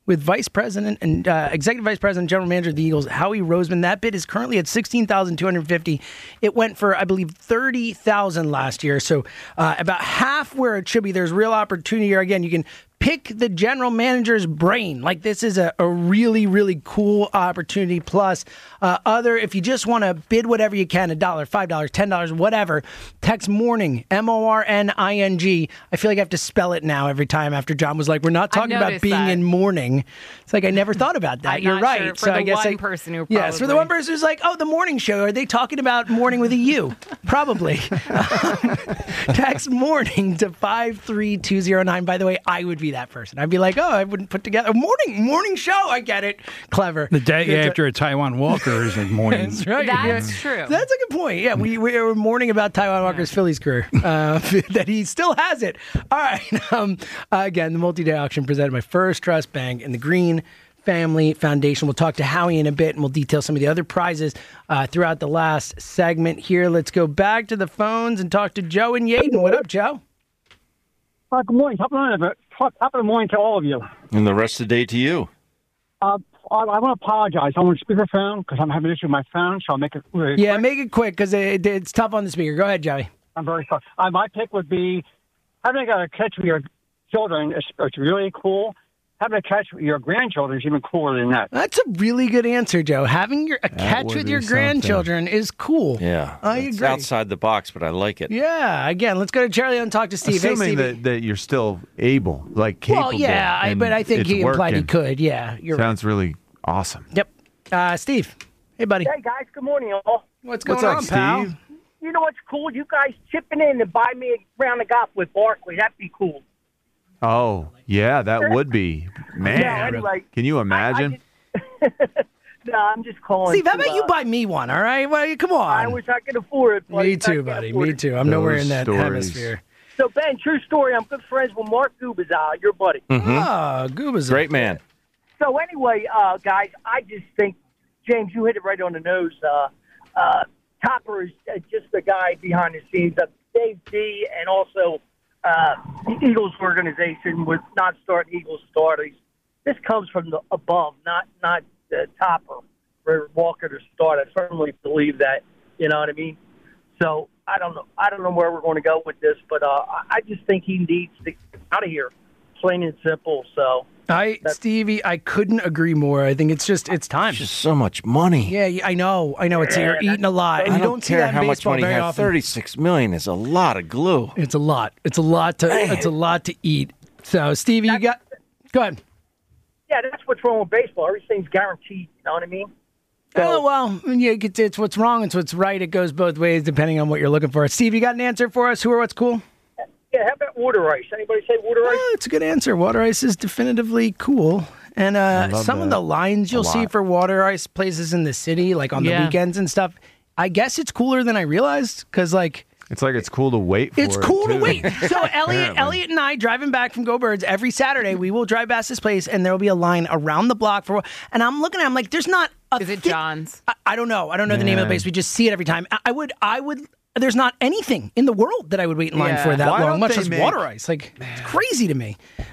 with Vice President and Executive Vice President, General Manager of the Eagles, Howie Roseman. That bid is currently at $16,250. It went for, I believe, $30,000 last year. So about half where it should be. There's real opportunity here. Again, you can pick the general manager's brain. Like, this is a really, really cool opportunity. Plus, if you just want to bid whatever you can, $1, $5, $10, whatever, text MORNING, MORNING. I feel like I have to spell it now every time after John was like, we're not talking about being in mourning. It's like, I never thought about that. You're right. Sure, for the one person who probably... Yes, for the one person who's like, oh, the morning show, are they talking about morning with a U? Probably. Text MORNING to 53209. By the way, I would be that person. I'd be like, oh, I wouldn't put together a morning show. I get it. Clever. The day after a Taiwan Walker is in morning. That's right. That's true. That's a good point. Yeah, we were mourning about Taiwan Walker's Phillies career, that he still has it. All right. Again, the multi-day auction presented by First Trust Bank and the Green Family Foundation. We'll talk to Howie in a bit, and we'll detail some of the other prizes throughout the last segment here. Let's go back to the phones and talk to Joe and Yaden. What up, Joe? Good morning. Top of the morning to all of you. And the rest of the day to you. I want to apologize. I'm on speakerphone because I'm having an issue with my phone, so I'll make it really quick. Make it quick because it's tough on the speaker. Go ahead, Joey. I'm very sorry. My pick would be having a catch with your children is really cool. Having a catch with your grandchildren is even cooler than that. That's a really good answer, Joe. Having a catch with your grandchildren is cool. Yeah. I agree. It's outside the box, but I like it. Yeah. Again, let's go to Charlie and talk to Steve. Assuming hey, Steve. that you're still able, like capable. Well, yeah, but I think he implied he could. Yeah. Sounds really awesome. Yep. Steve. Hey, buddy. Hey, guys. Good morning, all. What's going on, pal? Steve? You know what's cool? You guys chipping in to buy me a round of golf with Barkley. That'd be cool. Oh, yeah, that would be. Man, anyway, can you imagine? No, I'm just calling. Steve, how about you buy me one, all right? Well, come on. I wish I could afford it. Me too, buddy. Me too. I'm nowhere in that hemisphere. So, Ben, true story, I'm good friends with Mark Gubazal, your buddy. Mm-hmm. Oh, Gubazal. Great man. So, anyway, guys, I just think, James, you hit it right on the nose. Topper is just the guy behind the scenes. Dave D and also the Eagles organization with not starting Eagles starters. This comes from the above, not the Topper for Walker to start. I firmly believe that. You know what I mean? So I don't know where we're going to go with this, but I just think he needs to get out of here, plain and simple. So Stevie, I couldn't agree more. I think it's time. It's just so much money. Yeah, I know. It's you're eating a lot, and you don't see that in how much baseball money very you have. often. $36 million is a lot of glue. It's a lot. It's a lot to eat. So, Stevie, go ahead. Yeah, that's what's wrong with baseball. Everything's guaranteed. You know what I mean? So, well, yeah, it's what's wrong. It's what's right. It goes both ways depending on what you're looking for. Steve, you got an answer for us? Who or what's cool? Yeah, how about water ice? Anybody say water ice? It's a good answer. Water ice is definitively cool. And some of the lines you'll see for water ice places in the city, like on the weekends and stuff, I guess it's cooler than I realized because, it's cool to wait for. It's cool to too. wait. So Elliot and I driving back from Go Birds every Saturday, we will drive past this place and there will be a line around the block for. And I'm looking at it, I'm like, there's not a. Is it John's? I don't know. I don't know the name of the place. We just see it every time. I would. There's not anything in the world that I would wait in line for that long, much less water ice. It's crazy to me.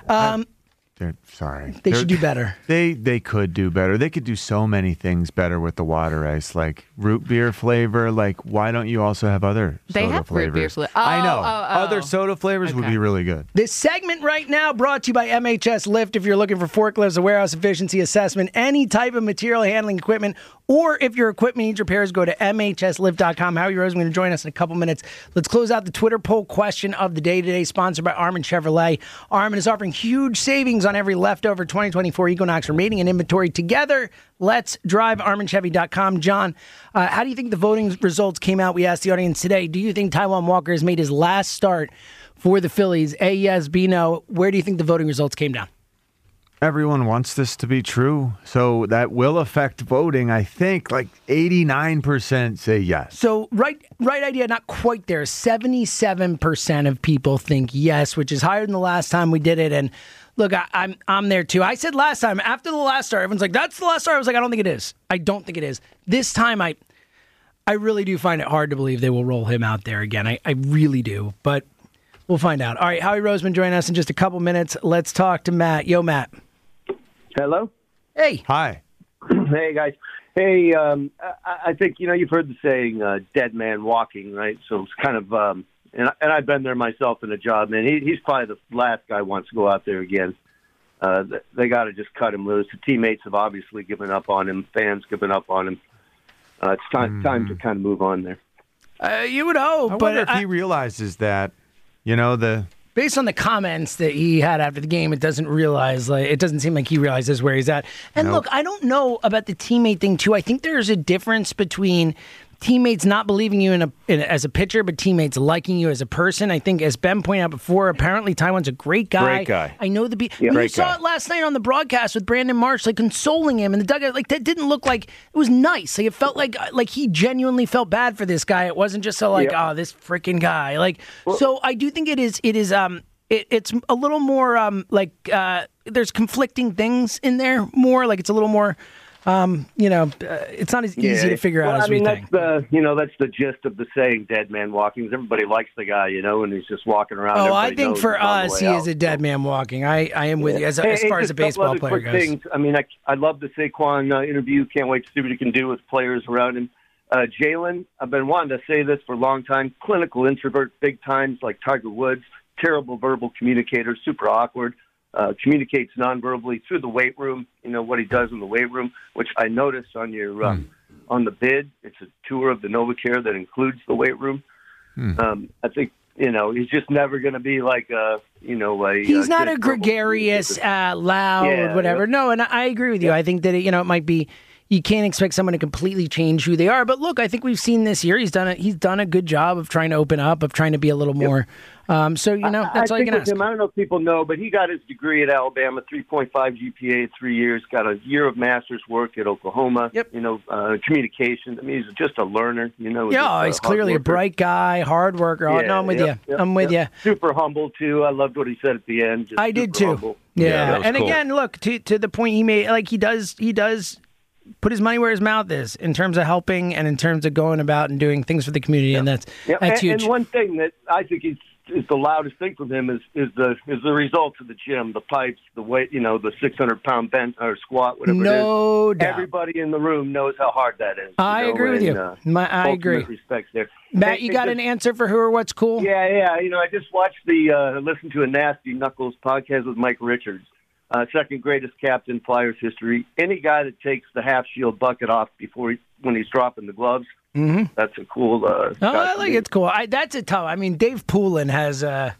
They should do better. They could do better. They could do so many things better with the water ice, like root beer flavor. Like, why don't you also have other soda flavors? Root beer flavor. I know. Other soda flavors would be really good. This segment right now brought to you by MHS Lift. If you're looking for forklifts, a warehouse efficiency assessment, any type of material handling equipment, or if your equipment needs repairs, go to MHSLift.com. Howie Roseman going to join us in a couple minutes. Let's close out the Twitter poll question of the day today, sponsored by Armin Chevrolet. Armin is offering huge savings on every leftover 2024 Equinox remaining in inventory. Together, let's drive ArminChevy.com. John, how do you think the voting results came out? We asked the audience today. Do you think Taiwan Walker has made his last start for the Phillies? A, yes, B, no. Where do you think the voting results came down? Everyone wants this to be true, so that will affect voting. I think 89% say yes. So right idea, not quite there. 77% of people think yes, which is higher than the last time we did it. And look, I'm there too. I said last time, after the last start, everyone's like, that's the last start. I was like, I don't think it is. I don't think it is. This time, I really do find it hard to believe they will roll him out there again. I really do, but we'll find out. All right, Howie Roseman joining us in just a couple minutes. Let's talk to Matt. Yo, Matt. Hello? Hey. Hi. Hey, guys. Hey, I think, you've heard the saying, dead man walking, right? So it's kind of, and I've been there myself in a job, man. He's probably the last guy who wants to go out there again. They got to just cut him loose. The teammates have obviously given up on him. Fans given up on him. It's time to kind of move on there. You would hope. I wonder if he realizes that, based on the comments that he had after the game, it doesn't seem like he realizes where he's at. And look, I don't know about the teammate thing too. I think there's a difference between teammates not believing you as a pitcher, but teammates liking you as a person. I think, as Ben pointed out before, apparently Taijuan's a great guy. Great guy. I know you saw it last night on the broadcast with Brandon Marsh, consoling him in the dugout. That didn't look like it was nice. It felt like he genuinely felt bad for this guy. It wasn't just oh, this freaking guy. So I do think it's a little more there's conflicting things in there more. It's a little more. It's not as easy to figure out as we think. That's the gist of the saying, dead man walking. Everybody likes the guy, and he's just walking around. I think for us, he is a dead man walking. I am with you as far as a baseball player goes. Things. I love the Saquon interview. Can't wait to see what he can do with players around him. Jalen, I've been wanting to say this for a long time. Clinical introvert, big times like Tiger Woods. Terrible verbal communicator, super awkward. Communicates nonverbally through the weight room. What he does in the weight room, which I noticed on your on the bid. It's a tour of the NovaCare that includes the weight room. I think he's just never going to be like he's not a gregarious, loud, whatever. No, and I agree with you. I think that it might be. You can't expect someone to completely change who they are. But look, I think we've seen this year. He's done a good job of trying to open up, of trying to be a little more. That's all you can ask. I don't know if people know, but he got his degree at Alabama, 3.5 GPA, 3 years. Got a year of master's work at Oklahoma. Yep. Communication. He's just a learner. He's clearly a bright guy, hard worker. I'm with you. I'm with you. Super humble too. I loved what he said at the end. I did too. Humble. Yeah, and cool. Again, look to the point he made. He does. Put his money where his mouth is in terms of helping and in terms of going about and doing things for the community, and that's huge. And one thing that I think is the loudest thing from him is the results of the gym, the pipes, the weight, the 600-pound bench or squat, whatever it is. No doubt. Everybody in the room knows how hard that is. I agree with you. I agree. Respect there. Matt, you got an answer for who or what's cool? Yeah. I just watched listened to a Nasty Knuckles podcast with Mike Richards. Second greatest captain Flyers history. Any guy that takes the half shield bucket off when he's dropping the gloves, that's a cool. I like it's cool. That's a tough. Dave Poulin has,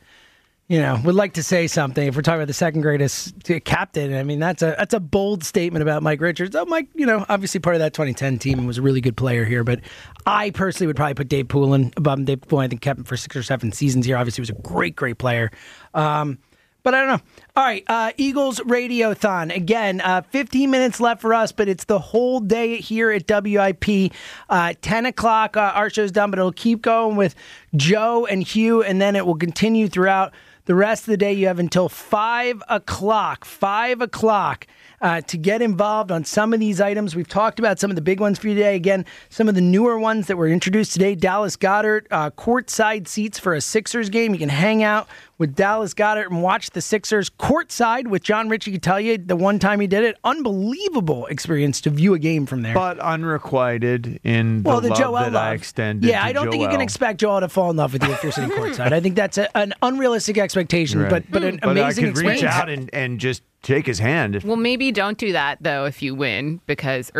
would like to say something. If we're talking about the second greatest captain, that's a bold statement about Mike Richards. Oh, Mike, obviously part of that 2010 team and was a really good player here. But I personally would probably put Dave Poulin above him. Dave Poulin, I think, kept him for 6 or 7 seasons here. Obviously, was a great, great player. But I don't know. All right, Eagles Radiothon. Again, 15 minutes left for us, but it's the whole day here at WIP. 10 o'clock, our show's done, but it'll keep going with Joe and Hugh, and then it will continue throughout the rest of the day. You have until 5 o'clock. 5 o'clock. To get involved on some of these items. We've talked about some of the big ones for you today. Again, some of the newer ones that were introduced today. Dallas Goedert, courtside seats for a Sixers game. You can hang out with Dallas Goedert and watch the Sixers courtside, with John Ritchie can tell you the one time he did it. Unbelievable experience to view a game from there. But unrequited in the love Joel that I extended I don't think you can expect Joel to fall in love with you if you're sitting courtside. I think that's an unrealistic expectation, right. but an amazing experience. But I could reach out and just shake his hand. Well, maybe don't do that, though, if you win, or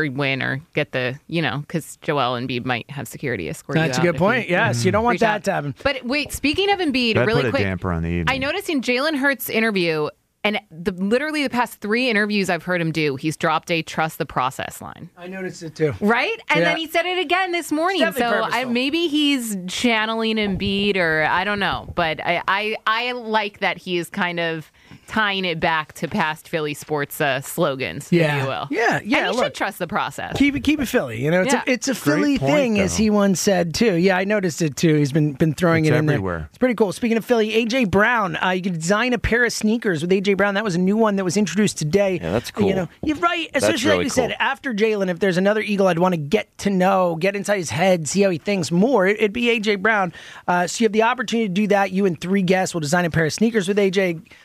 get the, because Joel Embiid might have security escort you out. That's a good point. Yes, you don't want that to happen. But wait, speaking of Embiid, that really put quick. A damper on the evening. I noticed in Jalen Hurts' interview, and literally the past 3 interviews I've heard him do, he's dropped a trust the process line. I noticed it too. Right? And then he said it again this morning. So maybe he's channeling Embiid, or I don't know. But I like that he is kind of tying it back to past Philly sports slogans, if you will. Yeah. And you should trust the process. Keep it Philly. It's a Philly thing, as he once said too. Yeah, I noticed it too. He's been throwing it in everywhere. There. It's pretty cool. Speaking of Philly, AJ Brown, you can design a pair of sneakers with AJ Brown. That was a new one that was introduced today. Yeah, that's cool. You're right. Especially really like you said, after Jalen, if there's another Eagle I'd want to get to know, get inside his head, see how he thinks more, it'd be AJ Brown. So you have the opportunity to do that. You and 3 guests will design a pair of sneakers with AJ.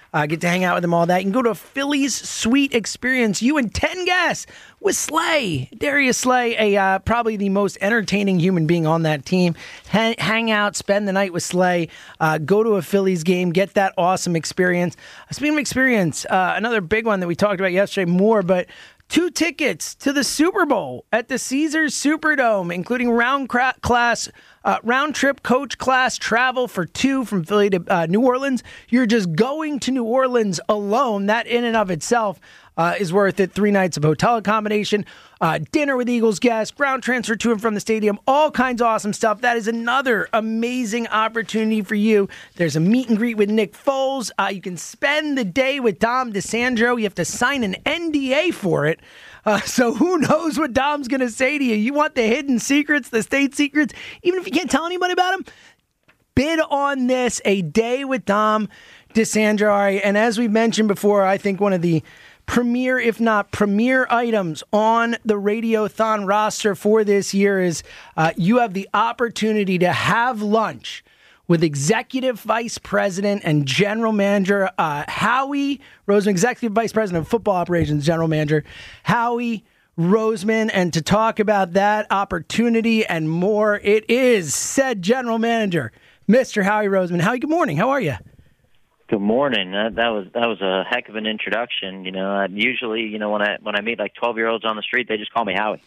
get to hang out with them, all that. You can go to a Phillies Suite experience. You and 10 guests with Slay. Darius Slay, probably the most entertaining human being on that team. Hang out, spend the night with Slay. Go to a Phillies game, get that awesome experience. Speaking of experience, another big one that we talked about yesterday more, but 2 tickets to the Super Bowl at the Caesars Superdome, including round trip coach class travel for 2 from Philly to New Orleans. You're just going to New Orleans alone. That in and of itself is worth it. 3 nights of hotel accommodation, dinner with Eagles guests, ground transfer to and from the stadium, all kinds of awesome stuff. That is another amazing opportunity for you. There's a meet and greet with Nick Foles. You can spend the day with Dom DeSandro. You have to sign an NDA for it. So who knows what Dom's going to say to you. You want the hidden secrets, the state secrets, even if you can't tell anybody about them? Bid on this, a day with Dom DeSandro. And as we mentioned before, I think one of the premier, if not premier items on the Radiothon roster for this year is you have the opportunity to have lunch with Executive Vice President and General Manager Howie Roseman, Executive Vice President of Football Operations, General Manager Howie Roseman, and to talk about that opportunity and more, it is said General Manager, Mr. Howie Roseman. Howie, good morning. How are you? Good morning. That was a heck of an introduction. Usually, when I meet like 12-year-olds on the street, they just call me Howie.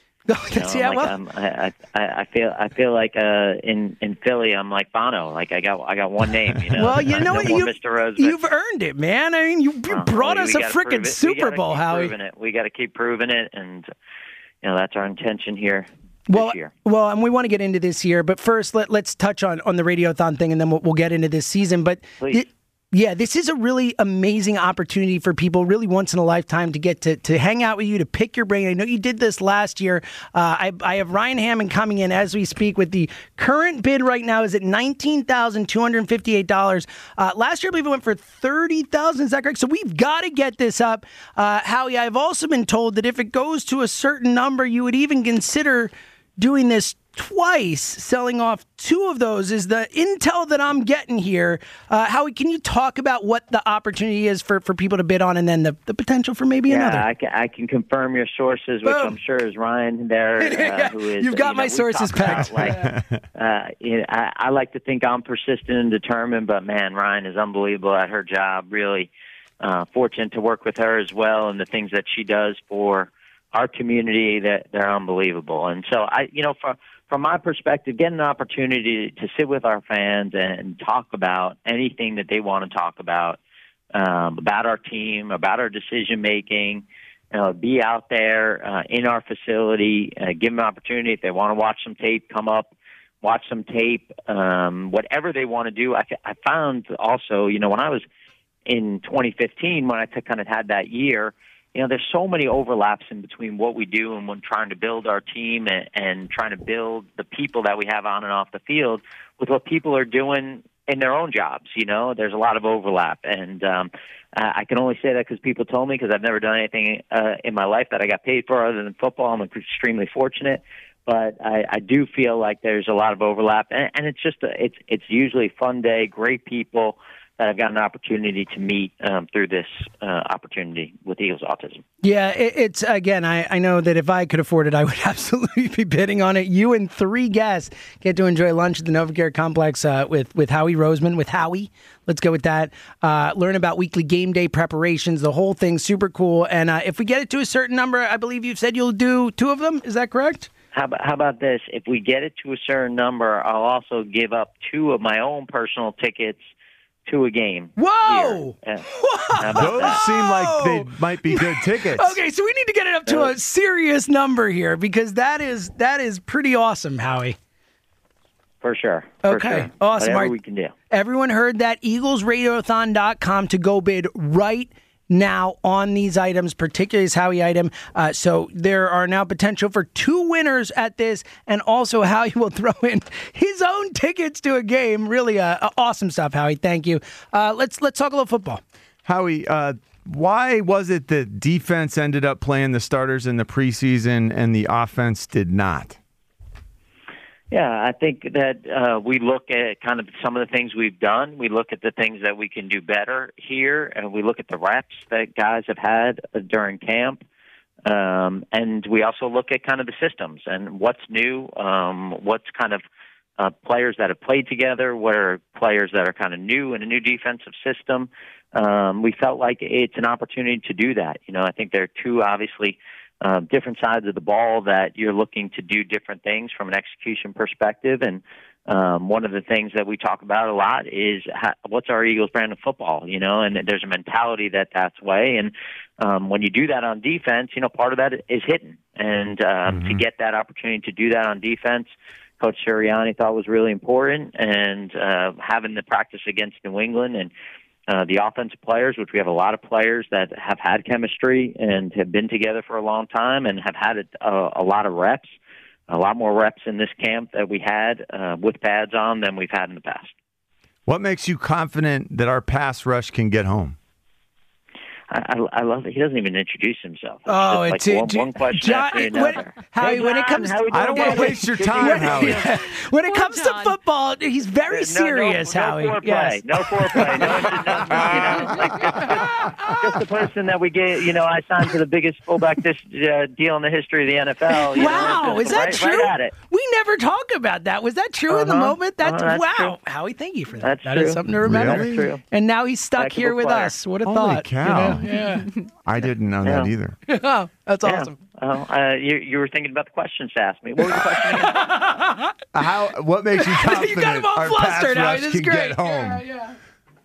I feel like in Philly, I'm like Bono. Like I got one name. Well, you know what? Mr. Rose, you've earned it, man. I mean, you brought us a freaking Super Bowl, Howie. We got to keep proving it, and that's our intention here. This year. Well, and we want to get into this year, but first let's touch on the Radiothon thing, and then we'll get into this season. But yeah, this is a really amazing opportunity for people, really once in a lifetime, to get to hang out with you, to pick your brain. I know you did this last year. I have Ryan Hammond coming in as we speak with the current bid right now is at $19,258. Last year, I believe it went for $30,000. Is that correct? So we've got to get this up. Howie, I've also been told that if it goes to a certain number, you would even consider doing this twice, selling off 2 of those is the intel that I'm getting here. Howie, can you talk about what the opportunity is for people to bid on, and then the potential for maybe another? I can confirm your sources, which I'm sure is Ryan there. Who is, You've got my sources pegged. I like to think I'm persistent and determined, but man, Ryan is unbelievable at her job. Really fortunate to work with her as well, and the things that she does for our community, that they're unbelievable. And so from my perspective, getting an opportunity to sit with our fans and talk about anything that they want to talk about our team, about our decision making, be out there in our facility, give them an opportunity. If they want to watch some tape, come up, watch some tape, whatever they want to do. I found also, when I was in 2015, when I kind of had that year, there's so many overlaps in between what we do and when trying to build our team and trying to build the people that we have on and off the field with what people are doing in their own jobs. There's a lot of overlap. And I can only say that because people told me, because I've never done anything in my life that I got paid for other than football. I'm extremely fortunate. But I do feel like there's a lot of overlap. And it's just it's usually a fun day, great people that I've got an opportunity to meet through this opportunity with Eagles Autism. Yeah, it's again, I know that if I could afford it, I would absolutely be bidding on it. You and 3 guests get to enjoy lunch at the NovaCare Complex with Howie Roseman, with Howie. Let's go with that. Learn about weekly game day preparations, the whole thing, super cool. And if we get it to a certain number, I believe you've said you'll do 2 of them. Is that correct? How about this? If we get it to a certain number, I'll also give up 2 of my own personal tickets to a game. Whoa! Those seem like they might be good tickets. Okay, so we need to get it up to a serious number here, because that is pretty awesome, Howie. For sure. Okay, awesome. Whatever we can do. Everyone heard that. EaglesRadiothon.com to go bid right now on these items, particularly this Howie item. So there are now potential for 2 winners at this, and also Howie will throw in his own tickets to a game. Really awesome stuff, Howie. Thank you. Let's talk a little football. Howie, why was it that defense ended up playing the starters in the preseason and the offense did not? Yeah, I think that we look at kind of some of the things we've done. We look at the things that we can do better here, and we look at the reps that guys have had during camp. And we also look at kind of the systems and what's new, what's kind of players that have played together, what are players that are kind of new in a new defensive system. We felt like it's an opportunity to do that. You know, I think there are two, obviously, different sides of the ball that you're looking to do different things from an execution perspective. And one of the things that we talk about a lot is what's our Eagles brand of football, you know, and there's a mentality that's way. And when you do that on defense, you know, part of that is hitting. And to get that opportunity to do that on defense, Coach Sirianni thought was really important. And having the practice against New England and the offensive players, which we have a lot of players that have had chemistry and have been together for a long time and have had a lot of reps, a lot more reps in this camp that we had with pads on than we've had in the past. What makes you confident that our pass rush can get home? I love it. He doesn't even introduce himself. It's like one question John, after another. Howie, when it comes, I don't want to waste your time, Howie. When it comes to football, he's very serious, Howie. No foreplay. Yes. No foreplay. No introduction. You know, like just the person that we gave. You know, I signed to the biggest fullback deal in the history of the NFL. Wow, is that true? Right at it. We never talk about that. Was that true in the moment? That's wow, true. Howie. Thank you for that. That's that true. is something to remember. That's true. And now he's stuck Heck of here a with player. us. What a Holy thought! cow. You know? Yeah. I didn't know that either. Oh, that's awesome. You were thinking about the questions to ask me. What was the question again? What makes you confident You got him all our flustered, pass Howie. rush This can is great. get home? Yeah.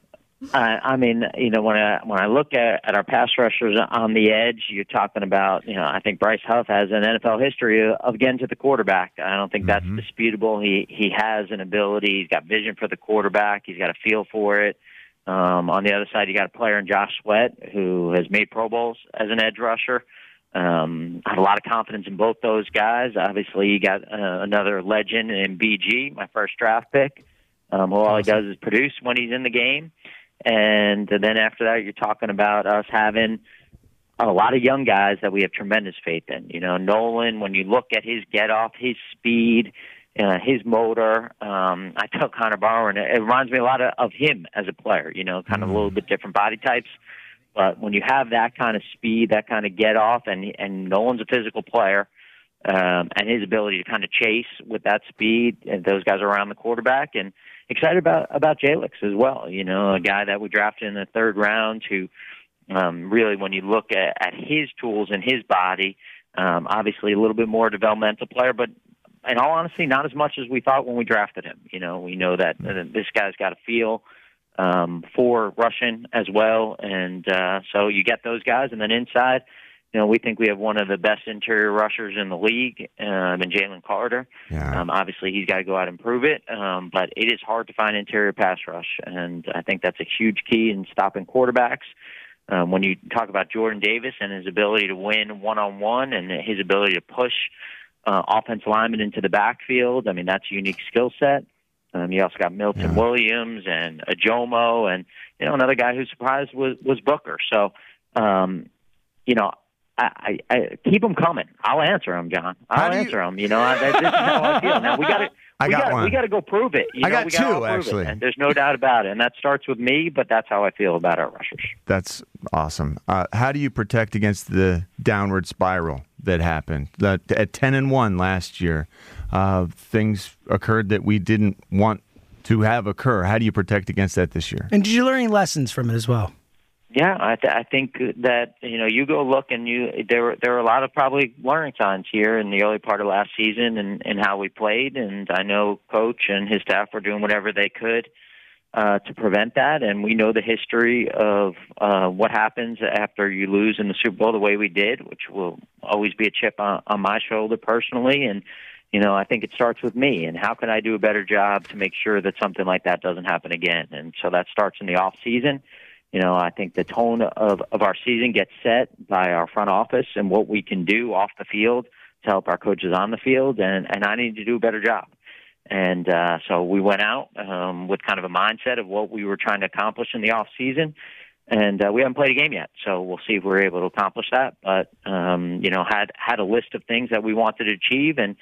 I mean, you know, when I look at our pass rushers on the edge, you're talking about, you know, I think Bryce Huff has an NFL history of getting to the quarterback. I don't think that's disputable. He has an ability. He's got vision for the quarterback. He's got a feel for it. On the other side, you got a player in Josh Sweat who has made Pro Bowls as an edge rusher. I have a lot of confidence in both those guys. Obviously, you got another legend in BG, my first draft pick, who all he does is produce when he's in the game. And then after that, you're talking about us having a lot of young guys that we have tremendous faith in. You know, Nolan, when you look at his get-off, his speed, his motor, I tell Connor Barwin, it reminds me a lot of him as a player, you know, kind of a little bit different body types. But when you have that kind of speed, that kind of get-off, and Nolan's a physical player, and his ability to kind of chase with that speed, and those guys are around the quarterback, and excited about Jalix as well, you know, a guy that we drafted in the third round who really, when you look at his tools and his body, obviously a little bit more developmental player, but in all honesty, not as much as we thought when we drafted him. You know, we know that this guy's got a feel for rushing as well, and so you get those guys, and then inside, you know, we think we have one of the best interior rushers in the league, in Jalen Carter. Yeah. Obviously, he's got to go out and prove it, but it is hard to find interior pass rush, and I think that's a huge key in stopping quarterbacks. When you talk about Jordan Davis and his ability to win one-on-one and his ability to push offensive linemen into the backfield, I mean, that's a unique skill set. You also got Milton Williams and Ajomo, and, you know, another guy who surprised was Booker. So, you know, I keep them coming. I'll answer them, John. I'll answer them. You know, this is how I feel. Now we got to go prove it. You know, I got we gotta two, actually. and there's no doubt about it. And that starts with me, but that's how I feel about our rushers. That's awesome. How do you protect against the downward spiral that happened at 10-1 last year? Things occurred that we didn't want to have occur. How do you protect against that this year? And did you learn any lessons from it as well? Yeah, I think that, you know, you go look and there were a lot of probably learning signs here in the early part of last season and how we played, and I know Coach and his staff were doing whatever they could to prevent that, and we know the history of what happens after you lose in the Super Bowl the way we did, which will always be a chip on my shoulder personally, and you know, I think it starts with me, and how can I do a better job to make sure that something like that doesn't happen again, and so that starts in the off season. You know, I think the tone of our season gets set by our front office and what we can do off the field to help our coaches on the field, and I need to do a better job. And so we went out with kind of a mindset of what we were trying to accomplish in the off season, and we haven't played a game yet, so we'll see if we're able to accomplish that. But you know, had a list of things that we wanted to achieve, and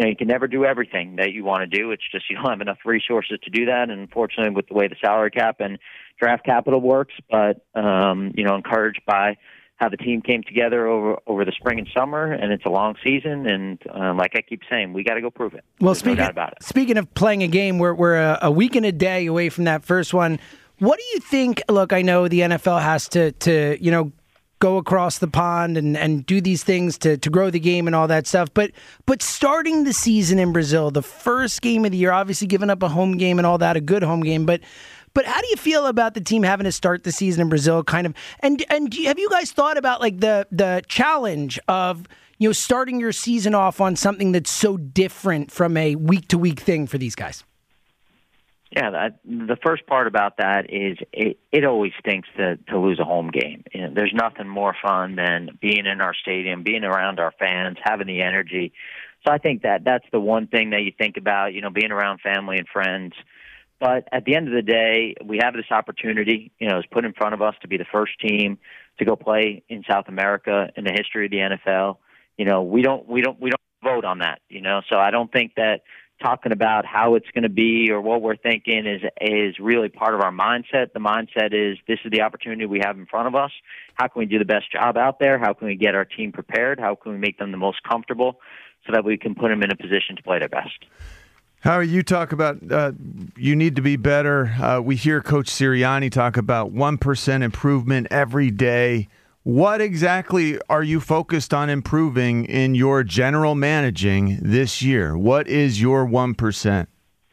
you can never do everything that you want to do. It's just you don't have enough resources to do that. And unfortunately, with the way the salary cap and draft capital works, but, encouraged by how the team came together over the spring and summer, and it's a long season. And like I keep saying, we got to go prove it. Well, no doubt about it. Speaking of playing a game, we're a week and a day away from that first one. What do you think? Look, I know the NFL has to go across the pond and do these things to grow the game and all that stuff. But starting the season in Brazil, the first game of the year, obviously giving up a home game and all that, a good home game. But how do you feel about the team having to start the season in Brazil? Kind of, and have you guys thought about like the challenge of starting your season off on something that's so different from a week to week thing for these guys? Yeah, the first part about that is it always stinks to lose a home game. There's nothing more fun than being in our stadium, being around our fans, having the energy. So I think that's the one thing that you think about, being around family and friends. But at the end of the day, we have this opportunity, it's put in front of us to be the first team to go play in South America in the history of the NFL. We don't vote on that, So I don't think that talking about how it's going to be or what we're thinking is really part of our mindset. The mindset is this is the opportunity we have in front of us. How can we do the best job out there? How can we get our team prepared? How can we make them the most comfortable so that we can put them in a position to play their best? Howie, you talk about you need to be better. We hear Coach Sirianni talk about 1% improvement every day. What exactly are you focused on improving in your general managing this year? What is your 1%?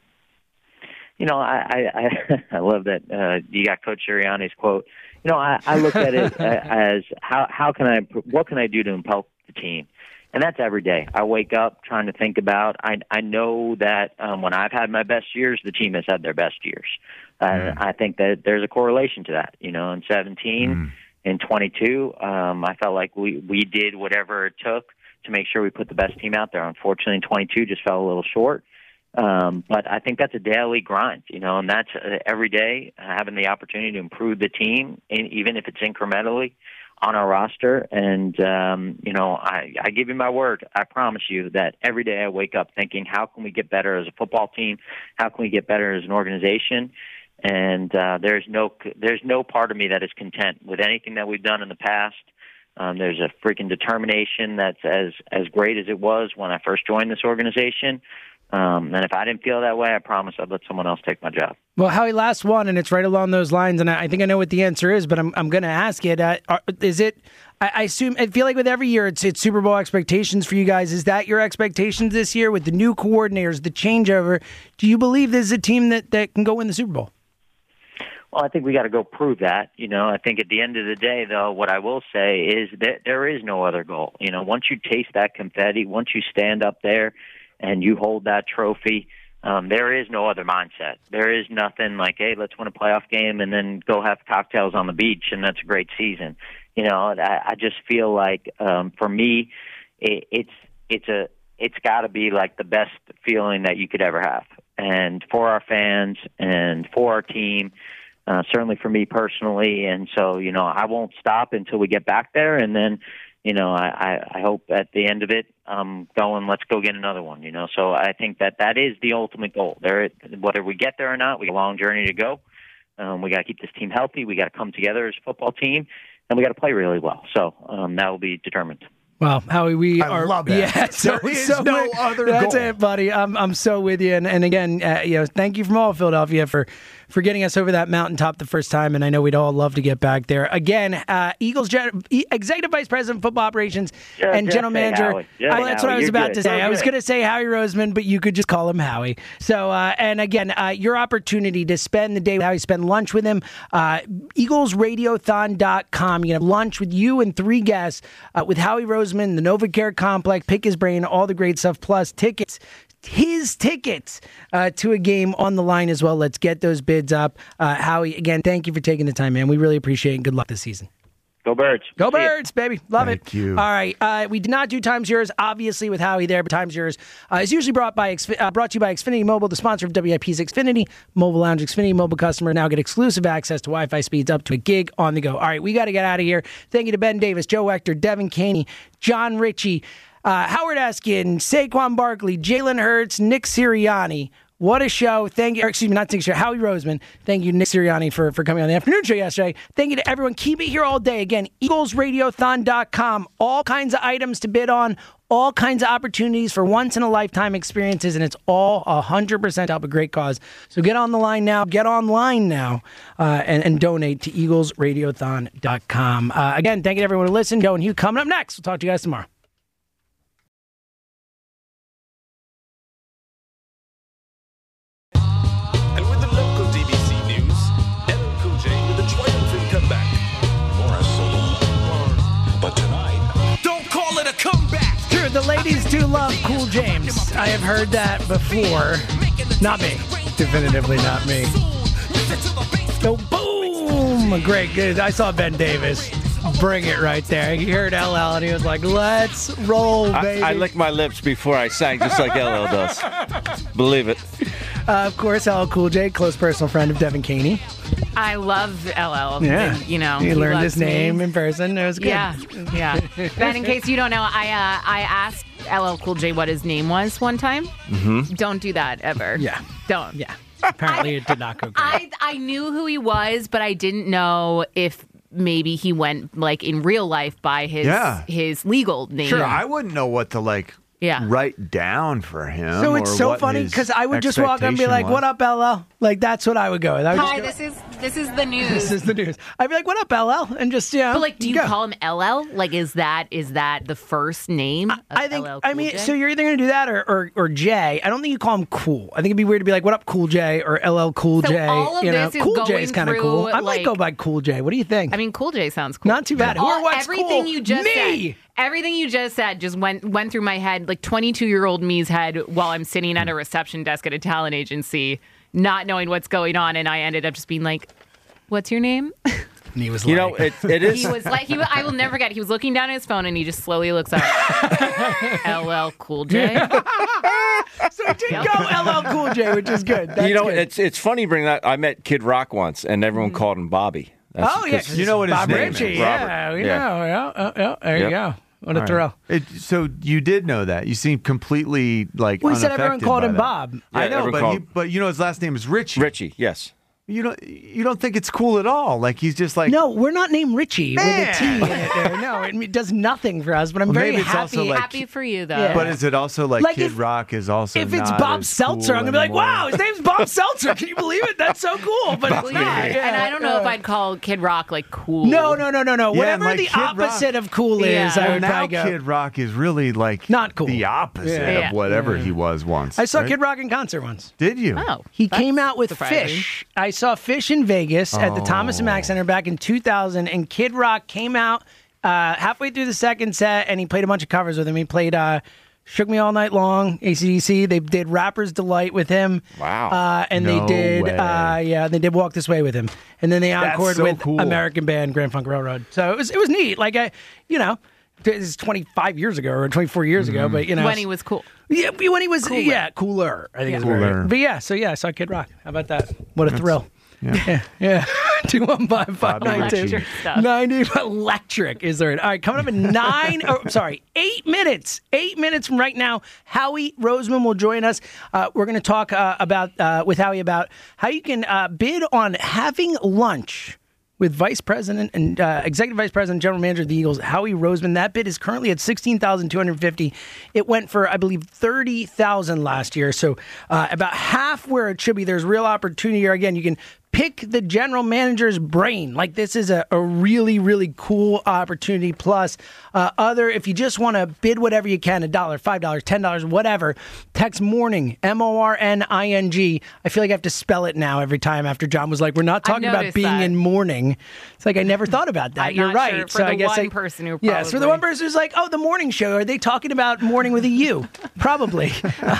I love that you got Coach Sirianni's quote. I look at it as what can I do to help the team? And that's every day. I wake up trying to think about, I know that when I've had my best years, the team has had their best years. I think that there's a correlation to that. In 17, in 22, I felt like we did whatever it took to make sure we put the best team out there. Unfortunately, in 22, just fell a little short. But I think that's a daily grind, and that's every day having the opportunity to improve the team, even if it's incrementally on our roster. And, I give you my word. I promise you that every day I wake up thinking, how can we get better as a football team? How can we get better as an organization? And there's no part of me that is content with anything that we've done in the past. There's a freaking determination that's as great as it was when I first joined this organization. And if I didn't feel that way, I promise I'd let someone else take my job. Well, Howie, last one, and it's right along those lines, and I think I know what the answer is, but I'm going to ask it. Is it? I assume. I feel like with every year, it's Super Bowl expectations for you guys. Is that your expectations this year with the new coordinators, the changeover? Do you believe this is a team that can go win the Super Bowl? Well, I think we got to go prove that. I think at the end of the day, though, what I will say is that there is no other goal. Once you taste that confetti, once you stand up there and you hold that trophy, there is no other mindset. There is nothing like, hey, let's win a playoff game and then go have cocktails on the beach, and that's a great season. I just feel like for me, it's got to be like the best feeling that you could ever have, and for our fans and for our team. Certainly for me personally, and so I won't stop until we get back there, and then I hope at the end of it, going, let's go get another one. So I think that is the ultimate goal. Whether we get there or not, we have a long journey to go. We got to keep this team healthy. We got to come together as a football team, and we got to play really well. So that will be determined. Well, Howie, I love that. Yeah, there is no other goal. That's it, buddy. I'm so with you. And again, thank you from all of Philadelphia for getting us over that mountaintop the first time. And I know we'd all love to get back there. Again, Eagles Executive Vice President of Football Operations and General Manager. That's what I was about to say. I was going to say Howie Roseman, but you could just call him Howie. So, and again, your opportunity to spend the day with Howie, spend lunch with him, EaglesRadiothon.com. You can have lunch with you and 3 guests with Howie Roseman, the NovaCare Complex, pick his brain, all the great stuff, plus his tickets to a game on the line as well. Let's get those bids up. Howie, again, thank you for taking the time, man. We really appreciate it, and good luck this season. Go Birds. Go Birds, baby. Love it. Thank you. All right. We did not do Times Yours, obviously, with Howie there, but Times Yours is usually brought to you by Xfinity Mobile, the sponsor of WIP's Xfinity Mobile Lounge. Xfinity Mobile customers now get exclusive access to Wi-Fi speeds up to a gig on the go. All right, we got to get out of here. Thank you to Ben Davis, Joe Wechter, Devin Caney, John Ritchie. Howard Eskin, Saquon Barkley, Jalen Hurts, Nick Sirianni. What a show. Thank you. Excuse me, not Nick Sirianni, Howie Roseman. Thank you, Nick Sirianni, for coming on the afternoon show yesterday. Thank you to everyone. Keep it here all day. Again, EaglesRadiothon.com. All kinds of items to bid on. All kinds of opportunities for once-in-a-lifetime experiences, and it's all 100% to help a great cause. So get on the line now. Get online now and donate to EaglesRadiothon.com. Again, thank you to everyone who listened. Joe and Hugh coming up next. We'll talk to you guys tomorrow. And with the local DBC news, LL Cool J with a triumphant comeback. More solo, but tonight, don't call it a comeback. Sure, the ladies do love Cool James. I have heard that before. Not me. Definitively not me. So boom! Great, good. I saw Ben Davis bring it right there. He heard LL and he was like, let's roll, baby. I licked my lips before I sang, just like LL does. Believe it. Of course, LL Cool J, close personal friend of Devin Caney. I love LL. Yeah. And, you know, he learned his name me. in person. It was good. Yeah. Ben, in case you don't know, I asked LL Cool J what his name was one time. Mm-hmm. Don't do that ever. Yeah. Don't. Yeah. Apparently it did not go great. I knew who he was, but I didn't know if maybe he went like in real life by his legal name. Sure, I wouldn't know what to write down for him. So it's so funny because I would just walk up and be like, "What up, LL?" Like that's what I would go with. Hi, this is the news. This is the news. I'd be like, "What up, LL?" And just But like, do you call him LL? Like, is that the first name? I think. LL Cool I mean, J? so you're either going to do that or J. I don't think you call him Cool. I think it'd be weird to be like, "What up, Cool J?" or LL Cool J. all of this is Cool going J is kind of through, cool. I might like- go by Cool J. What do you think? I mean, Cool J sounds cool. Not too bad. Who or what's everything cool? you just Me. said. Everything you just said just went through my head, like 22-year-old me's head, while I'm sitting at a reception desk at a talent agency, not knowing what's going on, and I ended up just being like, "What's your name?" And he was You know, it is. He was like, I will never forget. He was looking down at his phone, and he just slowly looks up. LL Cool J. So it did go LL Cool J, which is good. That's good. It's funny bringing that. I met Kid Rock once, and everyone called him Bobby. That's Oh yeah, 'cause You know what his Bob name Ritchie. is? Yeah, we know. Yeah. There you Yep. go. What a All thrill. right. So you did know that. You seem completely like Well, he said everyone unaffected called by him that. Bob. Yeah, I know, everyone but you know his last name is Ritchie. Ritchie, yes. You don't think it's cool at all? Like he's just like No, we're not named Richie with a T in Man. it there. No, it does nothing for us, but I'm Well, very maybe it's happy. also like- Happy for you, though. Yeah. But is it also like Like Kid if- Rock is also if it's not Bob as Seltzer, cool I'm going to be like, anymore? wow, his name's Bob Seltzer. Can you believe it? That's so cool. But it's Well, not. yeah. And I don't know if I'd call Kid Rock like cool. No. Yeah, Whatever like the Kid opposite Rock- of cool is, Yeah. I Well, would now probably go. Kid Rock is really like Not cool. the opposite Yeah. of whatever he was once. I saw right? Kid Rock in concert once. Did you? Oh, He that's came out with surprising. Fish. I saw Fish in Vegas at the Thomas and Mack Center back in 2000, and Kid Rock came out halfway through the second set, and he played a bunch of covers with him. He played Shook Me All Night Long, AC/DC. They did Rapper's Delight with him. Wow. And No they did, way. they did Walk This Way with him. And then they That's encored so with cool. American band Grand Funk Railroad. So it was neat. Like, this is 25 years ago or 24 years ago, but, When he was cool. Yeah, when he was, cooler. I think it's very. Cooler. But I saw Kid Rock. How about that? What a thrill. Yeah. Yeah. 215-592. Electric stuff. 90 electric is there. All right, coming up in 8 minutes. 8 minutes from right now, Howie Roseman will join us. We're going to talk with Howie about how you can bid on having lunch with Vice President and Executive Vice President, General Manager of the Eagles, Howie Roseman. That bid is currently at $16,250. It went for, I believe, $30,000 last year. So about half where it should be. There's real opportunity here. Again, you can pick the general manager's brain. Like, this is a really, really cool opportunity. Plus, if you just want to bid whatever you can, $1, $5, $10, whatever, text MORNING, MORNING. I feel like I have to spell it now every time after John was like, we're not talking about noticed being that. in mourning. It's like, I never thought about that. I'm You're not right. sure. For So the I guess one person who Yes, for the probably- one person who's like, oh, the morning show, are they talking about morning with a U? Probably.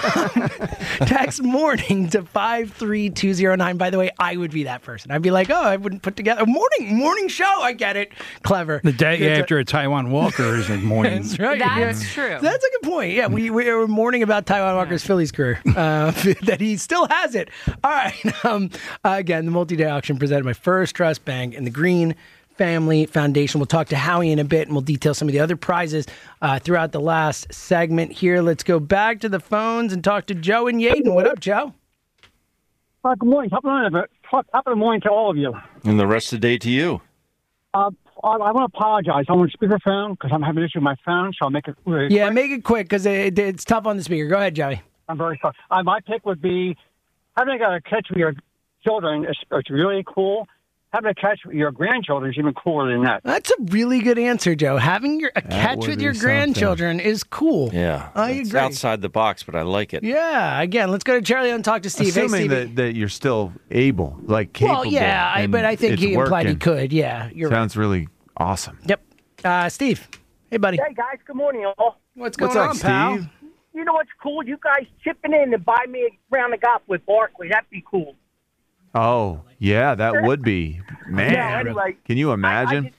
Text MORNING to 53209. By the way, I would be that person. I'd be like, oh, I wouldn't put together a morning show. I get it. Clever. The day after a Taiwan Walker is in morning. That's right. That's Yeah. true. That's a good point. Yeah, we were mourning about Taiwan Walker's Phillies career, that he still has it. All right. Again, the multi-day auction presented by First Trust Bank in the green. Family Foundation. We'll talk to Howie in a bit, and we'll detail some of the other prizes throughout the last segment here. Let's go back to the phones and talk to Joe and Yaden. What up, Joe? Good morning. Top of the morning to all of you. And the rest of the day to you. I want to apologize. I'm on speakerphone because I'm having an issue with my phone, so I'll make it really quick. Make it quick because it's tough on the speaker. Go ahead, Joey. I'm very sorry. My pick would be having a catch with your children is really cool. Having a catch with your grandchildren is even cooler than that. That's a really good answer, Joe. Having a catch with your grandchildren is cool. Yeah. I it's agree. outside the box, but I like it. Yeah. Again, let's go to Charlie and talk to Steve. Assuming hey, Steve. that you're still able, like capable. Well, yeah, but I think he implied he could. Yeah, you're Sounds really awesome. Yep. Steve. Hey, buddy. Hey, guys. Good morning, all. What's going on, pal? Steve? You know what's cool? You guys chipping in and buy me a round of golf with Barkley. That'd be cool. Oh, yeah, that would be. Man, anyway, can you imagine?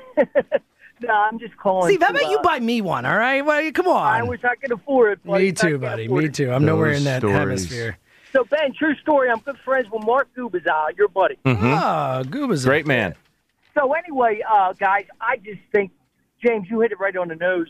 No, I'm just calling. Steve, how about you buy me one, all right? Well, come on. I wish I could afford it. Me too, buddy. Me too. I'm nowhere in that hemisphere. So, Ben, true story. I'm good friends with Mark Gubazal, your buddy. Gubazal. Great man. So, anyway, guys, I just think, James, you hit it right on the nose.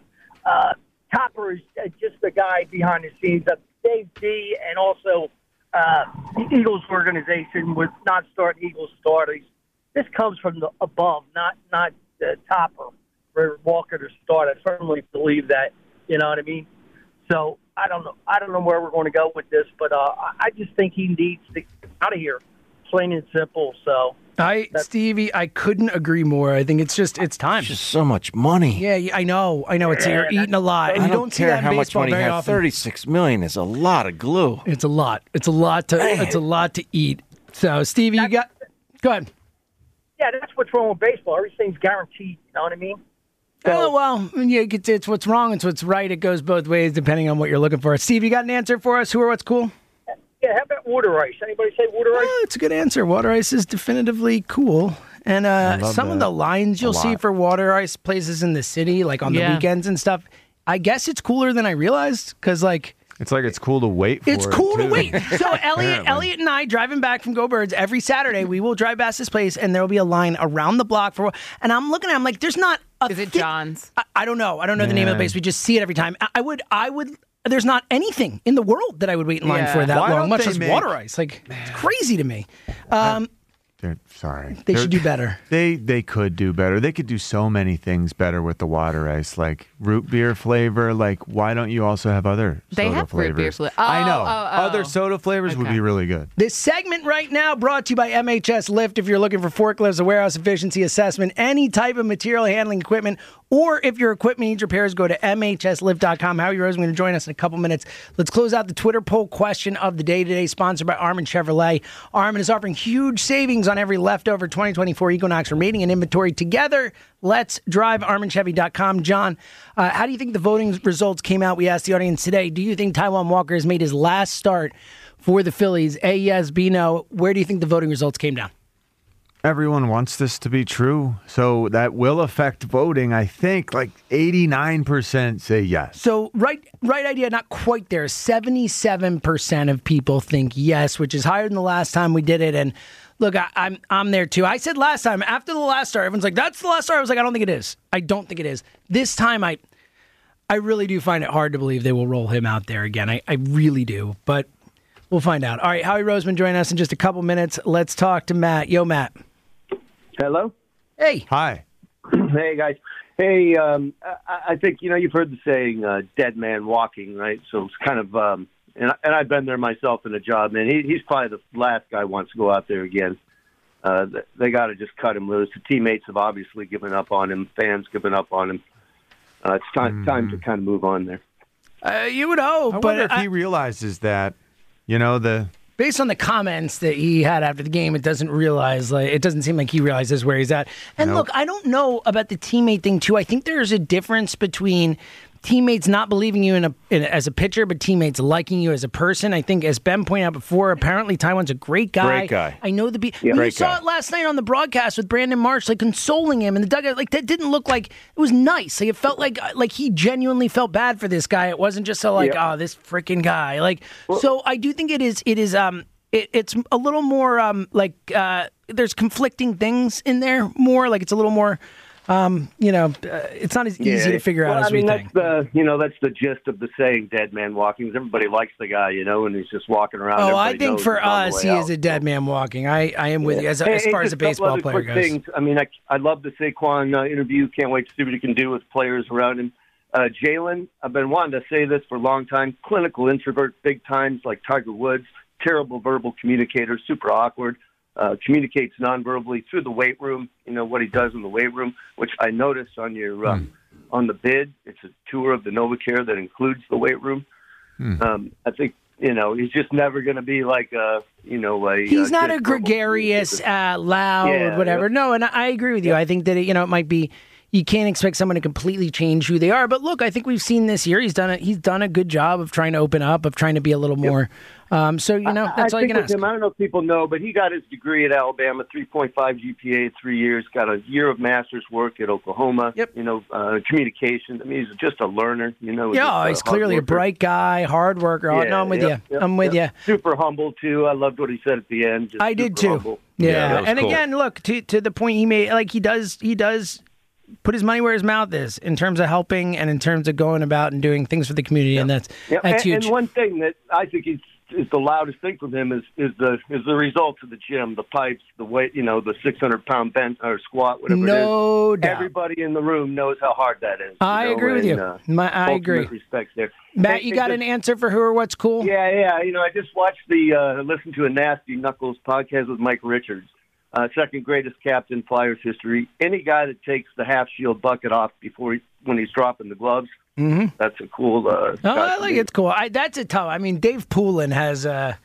Topper is just the guy behind the scenes of Dave D and also the Eagles organization with not starting Eagles starters. This comes from the above, not the Topper for Walker to start. I firmly believe that. You know what I mean? So I don't know where we're going to go with this, but I just think he needs to get out of here, plain and simple. So Stevie, I couldn't agree more. I think it's time. It's just so much money. Yeah, I know. It's you're eating a lot, and I you don't see care that in how much baseball money very he had. often. $36 million is a lot of glue. It's a lot. It's a lot to eat. So, Stevie, go ahead. Yeah, that's what's wrong with baseball. Everything's guaranteed. You know what I mean? Oh, well, yeah, it's what's wrong, it's what's right. It goes both ways depending on what you're looking for. Steve, you got an answer for us? Who or what's cool? Yeah, how about water ice? Anybody say water ice? It's a good answer. Water ice is definitively cool. And some of the lines you'll see for water ice places in the city, like on the weekends and stuff, I guess it's cooler than I realized because, it's cool to wait for. It's cool to too. wait. So Elliot and I driving back from Go Birds every Saturday, we will drive past this place and there will be a line around the block and I'm looking at it, I'm like, there's not a Is it John's? I don't know. I don't know the name of the place. We just see it every time. I would there's not anything in the world that I would wait in line for that long, much less water ice. It's crazy to me. Sorry. They should do better. They could do better. They could do so many things better with the water ice, like root beer flavor. Why don't you also have other They soda have flavors? root beer flavor. I know. Other soda flavors would be really good. This segment right now brought to you by MHS Lift. If you're looking for forklifts, a warehouse efficiency assessment, any type of material handling equipment, or if your equipment needs repairs, go to MHSLift.com. Howie Rose is going to join us in a couple minutes. Let's close out the Twitter poll question of the day today, sponsored by Armin Chevrolet. Armin is offering huge savings on every leftover 2024 Equinox remaining in inventory. Together, let's drive ArminChevy.com. John, how do you think the voting results came out? We asked the audience today. Do you think Taijuan Walker has made his last start for the Phillies? A, yes, B, no. Where do you think the voting results came down? Everyone wants this to be true, so that will affect voting. I think 89% say yes. So right idea, not quite there. 77% of people think yes, which is higher than the last time we did it. And look, I'm there too. I said last time, after the last start, everyone's like, that's the last start. I was like, I don't think it is. I don't think it is. This time, I really do find it hard to believe they will roll him out there again. I really do, but we'll find out. All right, Howie Roseman joining us in just a couple minutes. Let's talk to Matt. Yo, Matt. Hello. Hey. Hi. Hey, guys. Hey, I think, you've heard the saying, dead man walking, right? So it's kind of, and I've been there myself in a job, man. He's probably the last guy who wants to go out there again. They got to just cut him loose. The teammates have obviously given up on him. Fans given up on him. It's time to kind of move on there. You would hope. I wonder if he realizes that, based on the comments that he had after the game, it doesn't seem like he realizes where he's at. And Look, I don't know about the teammate thing too. I think there's a difference between teammates not believing you as a pitcher, but teammates liking you as a person. I think, as Ben pointed out before, apparently Taijuan's a great guy. Great guy. I know we saw it last night on the broadcast with Brandon Marsh, consoling him in the dugout. That didn't look like it was nice. It felt like he genuinely felt bad for this guy. It wasn't just this freaking guy. So I do think it is it's a little more there's conflicting things in there more. Like it's a little more, it's not as easy to figure out as we think. That's the gist of the saying, dead man walking. Everybody likes the guy, and he's just walking around. Oh, I think for us, he is a dead man walking. I am with you as far as a baseball player goes. Things. I mean, I love the Saquon interview. Can't wait to see what he can do with players around him. Jalen, I've been wanting to say this for a long time. Clinical introvert, big times like Tiger Woods. Terrible verbal communicator, super awkward. Communicates non-verbally through the weight room. What he does in the weight room, which I noticed on your on the bid. It's a tour of the NovaCare that includes the weight room. I think he's just never going to be like he's not a gregarious, loud, whatever. No, and I agree with you. I think that it might be. You can't expect someone to completely change who they are. But look, I think we've seen this year. He's done a good job of trying to open up, of trying to be a little more. That's all you can ask. I don't know if people know, but he got his degree at Alabama, 3.5 GPA, 3 years. Got a year of master's work at Oklahoma. Yep. Communication. I mean, he's just a learner. He's clearly a bright guy, hard worker. No, I'm with you. I'm with you. Super humble too. I loved what he said at the end. I did too. Humble. Yeah, and cool. Again, look to the point he made. Like he does put his money where his mouth is in terms of helping and in terms of going about and doing things for the community, and that's huge. And one thing that I think is the loudest thing from him is the results of the gym, the pipes, the weight, the 600-pound bench or squat, whatever it is. No doubt. Everybody in the room knows how hard that is. I agree with you. I agree. Respect there. Matt, you got an answer for who or what's cool? Yeah. I just watched listened to a Nasty Knuckles podcast with Mike Richards. Second greatest captain Flyers history. Any guy that takes the half shield bucket off when he's dropping the gloves, that's a cool. I like it. It's cool. That's a tough. I mean, Dave Poulin has,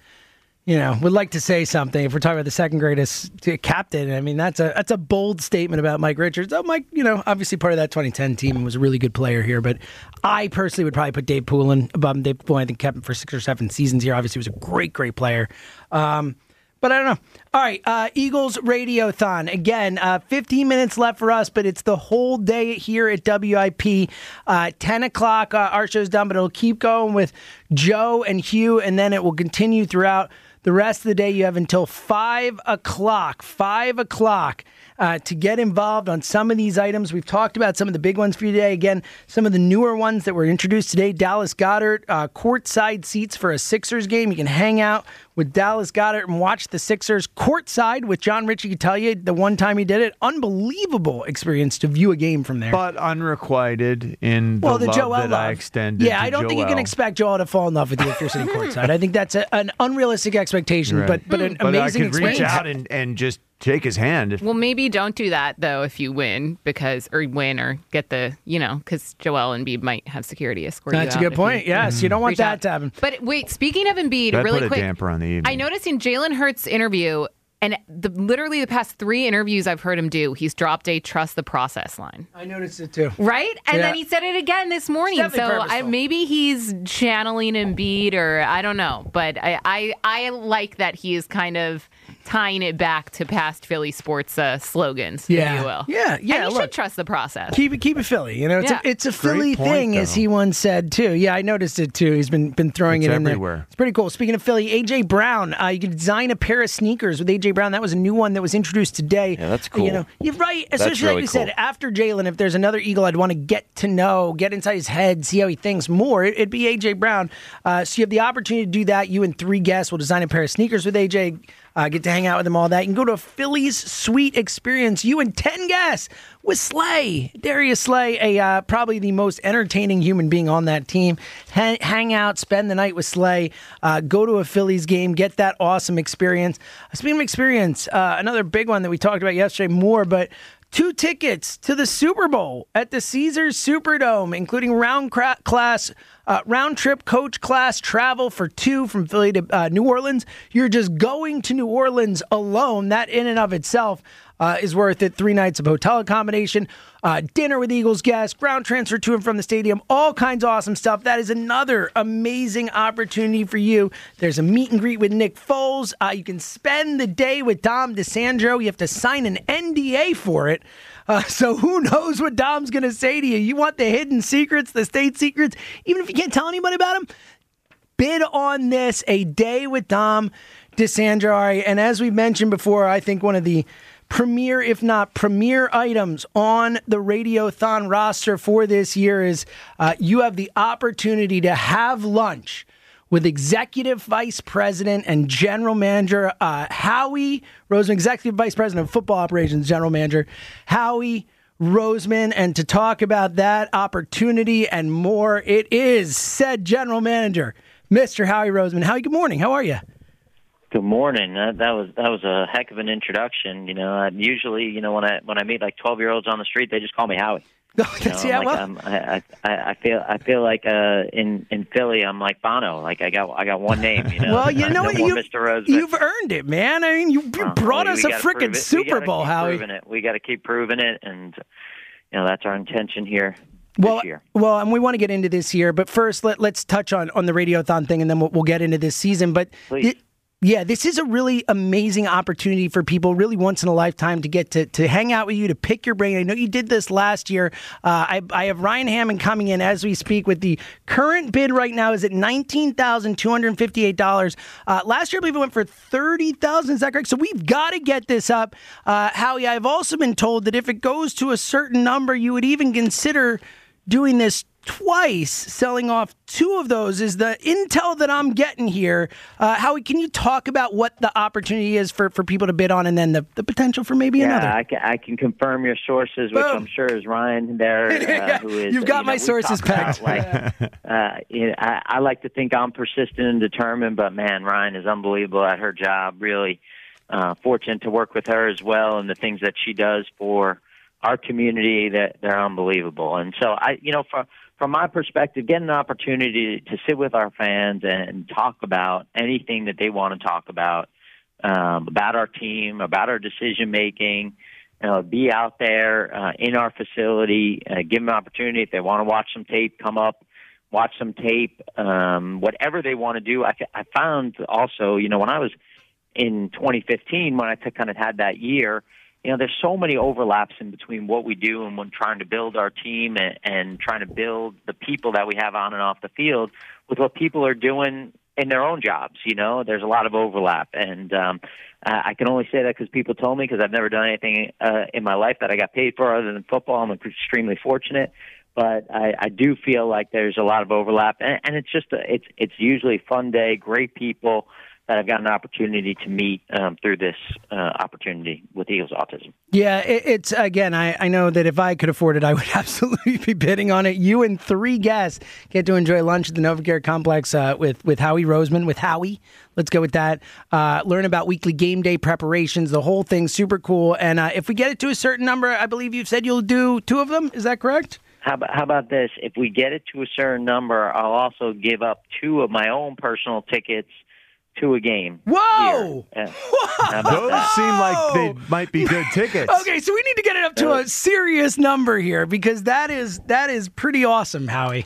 would like to say something. If we're talking about the second greatest captain, I mean that's a bold statement about Mike Richards. Oh, Mike, obviously part of that 2010 team and was a really good player here. But I personally would probably put Dave Poulin above him. Dave Poulin, I think, kept him for 6 or 7 seasons here. Obviously, was a great player. But I don't know. All right, Eagles Radiothon. Again, 15 minutes left for us, but it's the whole day here at WIP. 10 o'clock, our show's done, but it'll keep going with Joe and Hugh, and then it will continue throughout the rest of the day. You have until 5 o'clock. 5 o'clock. To get involved on some of these items. We've talked about some of the big ones for you today. Again, some of the newer ones that were introduced today. Dallas Goedert, courtside seats for a Sixers game. You can hang out with Dallas Goedert and watch the Sixers courtside with John Ritchie. Can tell you the one time he did it, unbelievable experience to view a game from there. But unrequited in the love that I extended to I don't think you can expect Joel to fall in love with you if you're sitting courtside. I think that's an unrealistic expectation, right. but an amazing experience. I could reach out and just shake his hand. Well, maybe don't do that, though, if you win, or get the, because Joel Embiid might have security escort you out. That's a good point. Yes, you don't want that to happen. But wait, speaking of Embiid, that really put a quick. damper on the evening. I noticed in Jalen Hurts' interview, and literally the past 3 interviews I've heard him do, he's dropped a trust the process line. I noticed it too. Right? And then he said it again this morning. So maybe he's channeling Embiid, or I don't know. But I like that he is kind of tying it back to past Philly sports slogans, if you will. Yeah. And you should trust the process. Keep it Philly. It's a Philly thing, as he once said too. Yeah, I noticed it too. He's been throwing it in everywhere. There. It's pretty cool. Speaking of Philly, AJ Brown, you can design a pair of sneakers with AJ Brown. That was a new one that was introduced today. Yeah, that's cool. You're right. Especially like you said, after Jalen, if there's another Eagle I'd want to get to know, get inside his head, see how he thinks more, it'd be AJ Brown. So you have the opportunity to do that. You and 3 guests will design a pair of sneakers with AJ. Get to hang out with him, all that. You can go to a Phillies Suite experience. You and 10 guests with Slay. Darius Slay, probably the most entertaining human being on that team. Hang out, spend the night with Slay. Go to a Phillies game. Get that awesome experience. Speaking of experience, another big one that we talked about yesterday more, but 2 tickets to the Super Bowl at the Caesars Superdome, including round trip coach class travel for 2 from Philly to New Orleans. You're just going to New Orleans alone. That in and of itself is worth it. 3 nights of hotel accommodation, dinner with Eagles guests, ground transfer to and from the stadium, all kinds of awesome stuff. That is another amazing opportunity for you. There's a meet and greet with Nick Foles. You can spend the day with Dom DeSandro. You have to sign an NDA for it. So who knows what Dom's going to say to you. You want the hidden secrets, the state secrets, even if you can't tell anybody about them? Bid on this, a day with Dom DeSandro, Ari. And as we mentioned before, I think one of the premier, if not premier items on the Radiothon roster for this year is you have the opportunity to have lunch with Executive Vice President and General Manager Howie Roseman, Executive Vice President of Football Operations, General Manager Howie Roseman, and to talk about that opportunity and more, it is said General Manager, Mr. Howie Roseman. Howie, good morning. How are you? Good morning. That was a heck of an introduction. Usually, when I meet like 12-year-olds on the street, they just call me Howie. I feel like in Philly, I'm like Bono. Like I got one name. Well, you know what? Mr. Roseman. You've earned it, man. I mean, you brought us a freaking Super Bowl, Howie. We got to keep proving it, and that's our intention here. This year. Well, and we want to get into this year, but first let's touch on the Radiothon thing, and then we'll get into this season. But this is a really amazing opportunity for people, really once in a lifetime, to get to hang out with you, to pick your brain. I know you did this last year. I have Ryan Hammond coming in as we speak with the current bid right now is at $19,258. Last year, I believe it went for $30,000. Is that correct? So we've got to get this up. Howie, I've also been told that if it goes to a certain number, you would even consider doing this twice, selling off two of those is the intel that I'm getting here. Howie, can you talk about what the opportunity is for people to bid on, and then the potential for maybe another? I can confirm your sources, which I'm sure is Ryan there. Who is, You've got my sources pegged. I like to think I'm persistent and determined, but man, Ryan is unbelievable at her job. Really fortunate to work with her as well, and the things that she does for our community, that they're unbelievable. And so from my perspective, getting an opportunity to sit with our fans and talk about anything that they want to talk about our team, about our decision making, be out there in our facility, give them an opportunity. If they want to watch some tape, come up, watch some tape, whatever they want to do. I found also, when I was in 2015, when I kind of had that year, there's so many overlaps in between what we do and when trying to build our team and trying to build the people that we have on and off the field with what people are doing in their own jobs. There's a lot of overlap. And I can only say that because people told me, because I've never done anything in my life that I got paid for other than football. I'm extremely fortunate. But I do feel like there's a lot of overlap. And it's just it's usually a fun day, great people that I've got an opportunity to meet through this opportunity with Eagles Autism. Yeah, it's again, I know that if I could afford it, I would absolutely be bidding on it. You and three guests get to enjoy lunch at the NovaCare Complex with Howie Roseman, with Howie. Let's go with that. Learn about weekly game day preparations, the whole thing, super cool. And if we get it to a certain number, I believe you've said you'll do two of them. Is that correct? How about this? If we get it to a certain number, I'll also give up two of my own personal tickets to a game. Whoa! Those seem like they might be good tickets. Okay, so we need to get it up to a serious number here, because that is pretty awesome, Howie.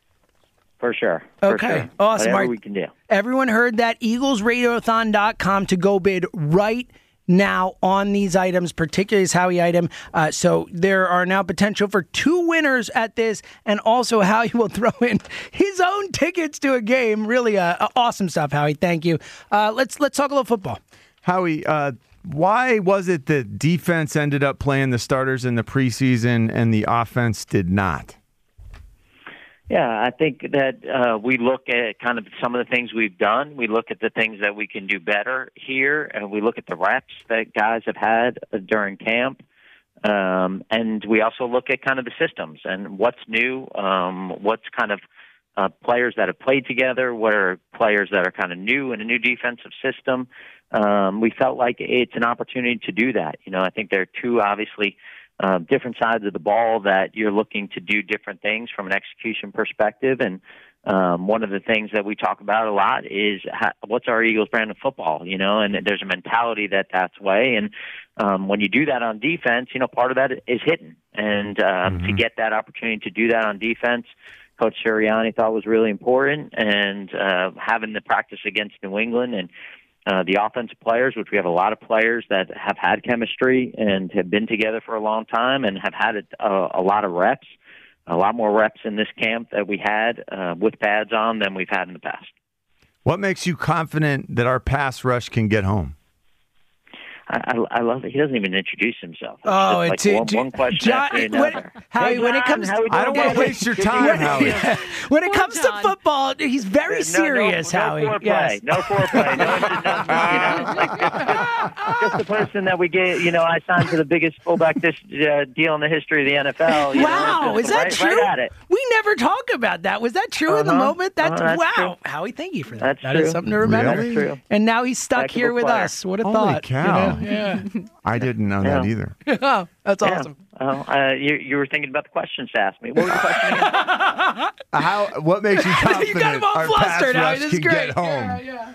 For sure. Okay, awesome. Whatever we can do. Everyone heard that. EaglesRadiothon.com to go bid right now on these items, particularly this Howie item. So there are now potential for two winners at this, and also Howie will throw in his own tickets to a game. Really awesome stuff, Howie. Thank you. Let's talk a little football. Howie, why was it that defense ended up playing the starters in the preseason and the offense did not? Yeah, I think that we look at kind of some of the things we've done. We look at the things that we can do better here, and we look at the reps that guys have had during camp. And we also look at kind of the systems and what's new, what's kind of players that have played together, what are players that are kind of new in a new defensive system. We felt like it's an opportunity to do that. I think there are two, obviously, different sides of the ball that you're looking to do different things from an execution perspective. And one of the things that we talk about a lot is what's our Eagles brand of football, and there's a mentality that's way. And when you do that on defense, part of that is hitting. And to get that opportunity to do that on defense, Coach Sirianni thought was really important. And having the practice against New England and the offensive players, which we have a lot of players that have had chemistry and have been together for a long time and have had a lot of reps, a lot more reps in this camp that we had with pads on than we've had in the past. What makes you confident that our pass rush can get home? I love it. He doesn't even introduce himself. It's one question John, after another. Howie, when it comes, I don't want to waste your time, Howie. When it comes to football, he's very serious, Howie. No foreplay. Yes. No foreplay. Just the person that we get. I signed for the biggest fullback deal in the history of the NFL. Wow, is that true? Right at it. We never talk about that. Was that true in the moment? That's wow, true. Howie. Thank you for that. That's That true. is something to remember. That's true. And now he's stuck Heck of a here with player. us. What a Holy thought! cow. Yeah. I didn't know that either. Oh, that's awesome. You were thinking about the questions to ask me. What was the question again? What makes you confident You got him all our flustered, pass Howie. rush This is can great. get home? Yeah.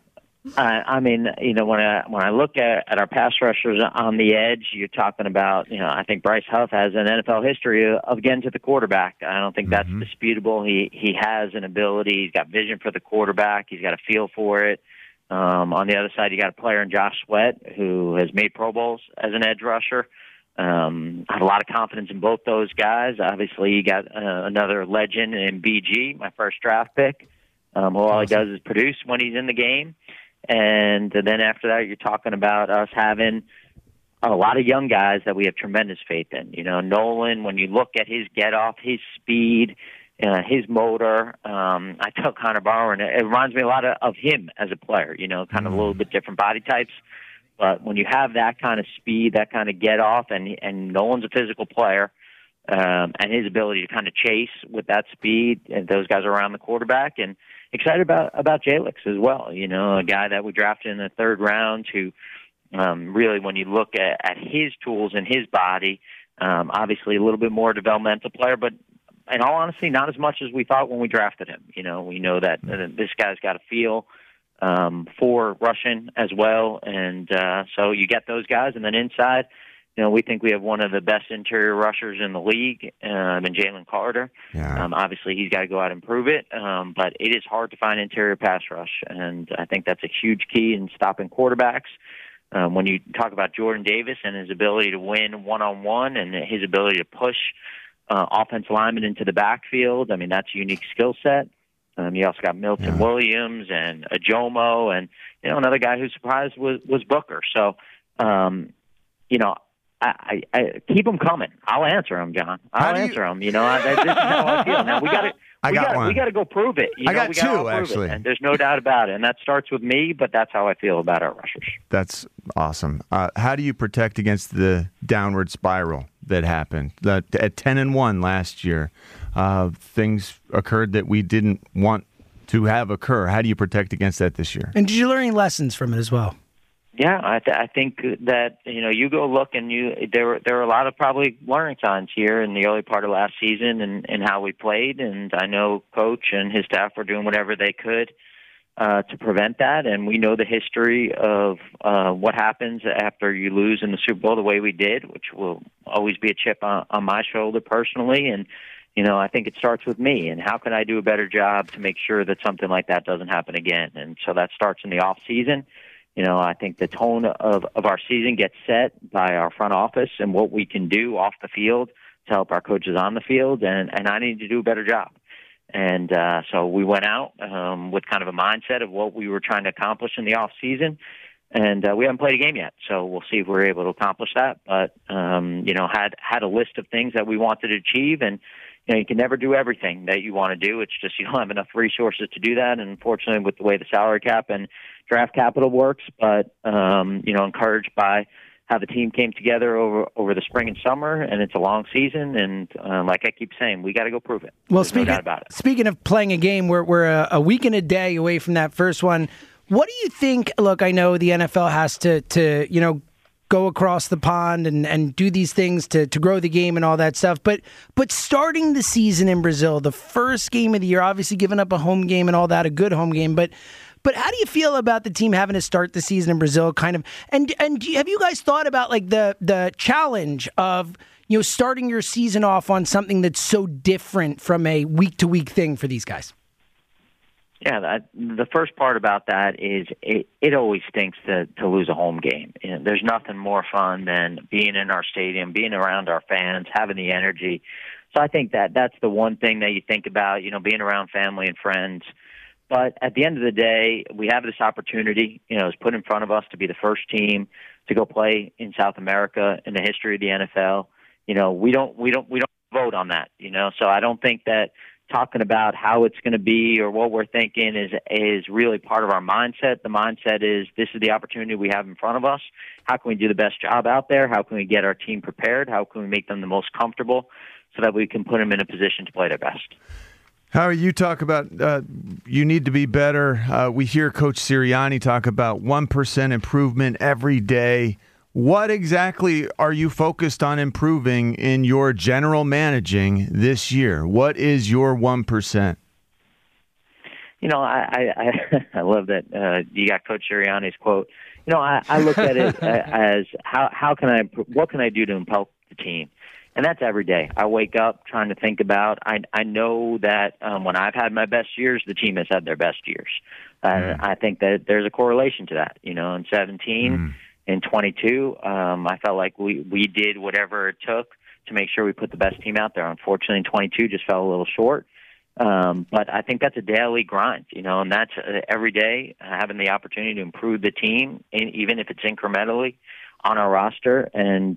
I mean, when I look at our pass rushers on the edge, you're talking about, I think Bryce Huff has an NFL history of getting to the quarterback. I don't think that's disputable. He has an ability. He's got vision for the quarterback. He's got a feel for it. On the other side, you got a player in Josh Sweat who has made Pro Bowls as an edge rusher. I have a lot of confidence in both those guys. Obviously, you got another legend in BG, my first draft pick, who all he does is produce when he's in the game. And then after that, you're talking about us having a lot of young guys that we have tremendous faith in. Nolan, when you look at his get-off, his speed, his motor, I tell Connor Barwin, it reminds me a lot of him as a player, kind of a little bit different body types. But when you have that kind of speed, that kind of get-off, and Nolan's a physical player, and his ability to kind of chase with that speed, and those guys are around the quarterback, and excited about Jalix as well. A guy that we drafted in the third round who really, when you look at his tools and his body, obviously a little bit more developmental player, but in all honesty, not as much as we thought when we drafted him. We know that this guy's got a feel for rushing as well, and so you get those guys, and then inside, we think we have one of the best interior rushers in the league, in Jalen Carter. Yeah. Obviously, he's got to go out and prove it, but it is hard to find interior pass rush, and I think that's a huge key in stopping quarterbacks. When you talk about Jordan Davis and his ability to win one-on-one and his ability to push offensive linemen into the backfield, I mean, that's a unique skill set. You also got Milton Williams and Ajomo, and another guy who surprised was Booker. So, I keep them coming. I'll answer them, John. I'll answer them. This is how I feel. Now we got to go prove it. I got two, actually. And there's no doubt about it. And that starts with me, but that's how I feel about our rushers. That's awesome. How do you protect against the downward spiral that happened? At 10-1 last year, things occurred that we didn't want to have occur. How do you protect against that this year? And did you learn any lessons from it as well? Yeah, I think that you go look and there were a lot of probably learning signs here in the early part of last season and how we played, and I know Coach and his staff were doing whatever they could to prevent that, and we know the history of what happens after you lose in the Super Bowl the way we did, which will always be a chip on my shoulder personally, and I think it starts with me, and how can I do a better job to make sure that something like that doesn't happen again, and so that starts in the off season. I think the tone of our season gets set by our front office and what we can do off the field to help our coaches on the field, and I need to do a better job. And so we went out with kind of a mindset of what we were trying to accomplish in the off season, and we haven't played a game yet, so we'll see if we're able to accomplish that. But had a list of things that we wanted to achieve, and you can never do everything that you want to do. It's just you don't have enough resources to do that, and unfortunately, with the way the salary cap and draft capital works, but encouraged by how the team came together over the spring and summer, and it's a long season, and like I keep saying, we got to go prove it. Well, no doubt about it. Speaking of playing a game, we're a week and a day away from that first one. What do you think? Look, I know the NFL has to go across the pond and do these things to grow the game and all that stuff. But starting the season in Brazil, the first game of the year, obviously giving up a home game and all that, a good home game, but how do you feel about the team having to start the season in Brazil? Kind of, and have you guys thought about like the challenge of starting your season off on something that's so different from a week to week thing for these guys? Yeah, the first part about that is it always stinks to lose a home game. There's nothing more fun than being in our stadium, being around our fans, having the energy. So I think that's the one thing that you think about, being around family and friends. But at the end of the day, we have this opportunity, it's put in front of us to be the first team to go play in South America in the history of the NFL. We don't vote on that, So I don't think that talking about how it's going to be or what we're thinking is really part of our mindset. The mindset is this is the opportunity we have in front of us. How can we do the best job out there? How can we get our team prepared? How can we make them the most comfortable so that we can put them in a position to play their best? Howie, you talk about you need to be better. We hear Coach Sirianni talk about 1% improvement every day. What exactly are you focused on improving in your general managing this year? What is your 1%? I love that you got Coach Sirianni's quote. I look at it as what can I do to help the team? And that's every day. I wake up trying to think about, I know that when I've had my best years, the team has had their best years. I think that there's a correlation to that. In 17, in 22, I felt like we did whatever it took to make sure we put the best team out there. Unfortunately, in 22, just fell a little short. But I think that's a daily grind, and that's every day having the opportunity to improve the team, and even if it's incrementally on our roster. And,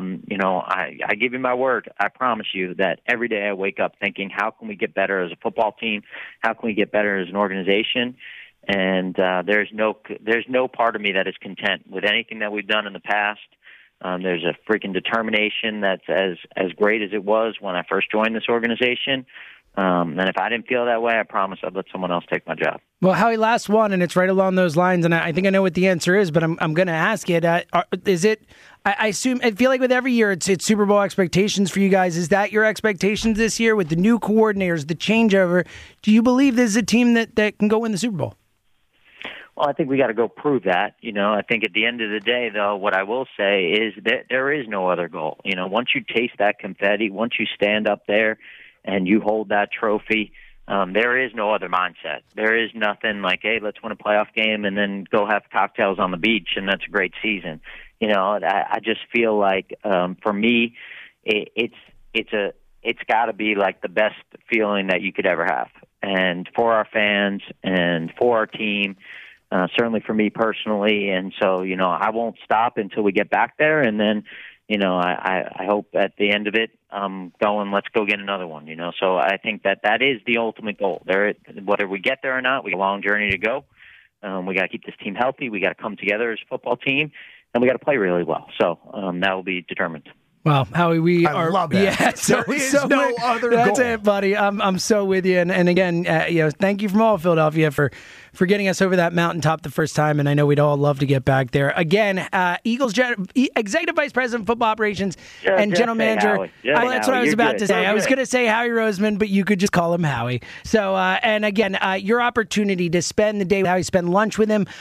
I give you my word. I promise you that every day I wake up thinking, how can we get better as a football team? How can we get better as an organization? And there's no part of me that is content with anything that we've done in the past. There's a freaking determination that's as great as it was when I first joined this organization. And if I didn't feel that way, I promise I'd let someone else take my job. Well, Howie, last one, and it's right along those lines, and I think I know what the answer is, but I'm going to ask it. Is it? I assume. I feel like with every year, it's Super Bowl expectations for you guys. Is that your expectations this year with the new coordinators, the changeover? Do you believe this is a team that can go win the Super Bowl? Well, I think we got to go prove that. I think at the end of the day, though, what I will say is that there is no other goal. Once you taste that confetti, once you stand up there and you hold that trophy, there is no other mindset. There is nothing like, hey, let's win a playoff game and then go have cocktails on the beach, and that's a great season. I just feel like for me, it's got to be like the best feeling that you could ever have, and for our fans and for our team. Certainly for me personally, and so I won't stop until we get back there, and then I hope at the end of it, let's go get another one. So I think that is the ultimate goal. Whether we get there or not, we have a long journey to go. We got to keep this team healthy. We got to come together as a football team, and we got to play really well. So that will be determined. Well, Howie, I love that. Yeah, there is no other goal. That's it, buddy. I'm so with you. And again, thank you from all of Philadelphia for getting us over that mountaintop the first time. And I know we'd all love to get back there. Again, Eagles Executive Vice President of Football Operations and General Manager. That's what I was about to say. I was going to say Howie Roseman, but you could just call him Howie. So, and again, your opportunity to spend the day with Howie, spend lunch with him,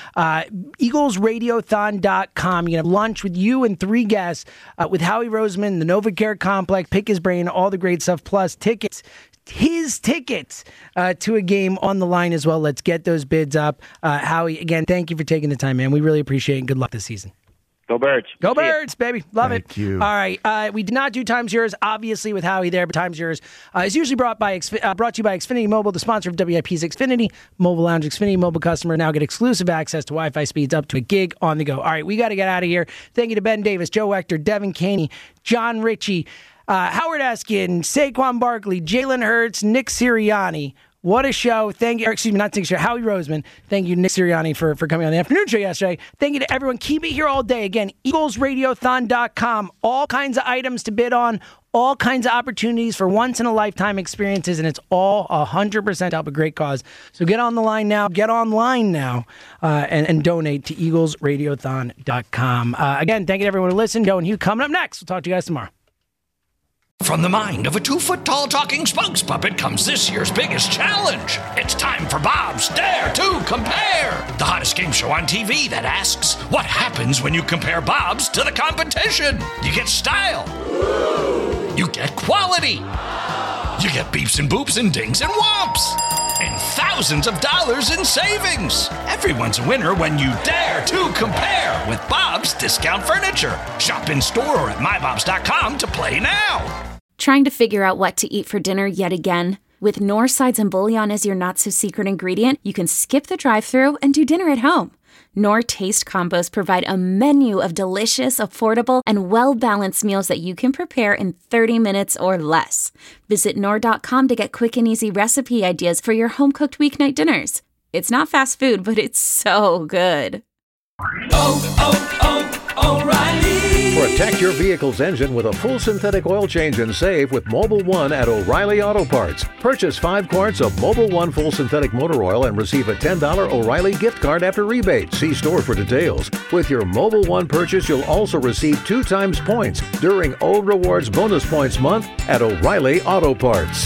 EaglesRadiothon.com. You can have lunch with you and 3 guests with Howie Roseman, the NovaCare Complex, pick his brain, all the great stuff, plus his tickets to a game on the line as well. Let's get those bids up. Howie, again, thank you for taking the time, man. We really appreciate it, and good luck this season. Go Birds. Go Birds, baby. Love it. Thank you. All right. We did not do Times Yours, obviously, with Howie there, but Times Yours is usually brought to you by Xfinity Mobile, the sponsor of WIP's Xfinity Mobile Lounge. Xfinity Mobile customers now get exclusive access to Wi-Fi speeds up to a gig on the go. All right, we got to get out of here. Thank you to Ben Davis, Joe Wechter, Devin Caney, John Ritchie, Howard Eskin, Saquon Barkley, Jalen Hurts, Nick Sirianni. What a show. Thank you. Excuse me, not Nick Sirianni, Howie Roseman. Thank you, Nick Sirianni, for coming on the afternoon show yesterday. Thank you to everyone. Keep it here all day. Again, EaglesRadiothon.com. All kinds of items to bid on. All kinds of opportunities for once-in-a-lifetime experiences, and it's all 100% help a great cause. So get on the line now. Get online now and donate to EaglesRadiothon.com. Again, thank you to everyone who listened. Joe and Hugh coming up next. We'll talk to you guys tomorrow. From the mind of a 2-foot-tall talking spokes puppet comes this year's biggest challenge. It's time for Bob's Dare to Compare, the hottest game show on TV that asks, what happens when you compare Bob's to the competition? You get style. You get quality. You get beeps and boops and dings and whomps. And thousands of dollars in savings. Everyone's a winner when you dare to compare with Bob's Discount Furniture. Shop in store or at mybobs.com to play now. Trying to figure out what to eat for dinner yet again? With Knorr sides and bouillon as your not-so-secret ingredient, you can skip the drive-thru and do dinner at home. Knorr Taste Combos provide a menu of delicious, affordable, and well-balanced meals that you can prepare in 30 minutes or less. Visit Knorr.com to get quick and easy recipe ideas for your home-cooked weeknight dinners. It's not fast food, but it's so good. O'Reilly. Protect your vehicle's engine with a full synthetic oil change and save with Mobil 1 at O'Reilly Auto Parts. Purchase 5 quarts of Mobil 1 full synthetic motor oil and receive a $10 O'Reilly gift card after rebate. See store for details. With your Mobil 1 purchase, you'll also receive 2 times points during O Rewards Bonus Points Month at O'Reilly Auto Parts.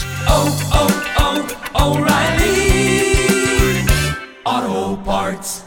O'Reilly Auto Parts.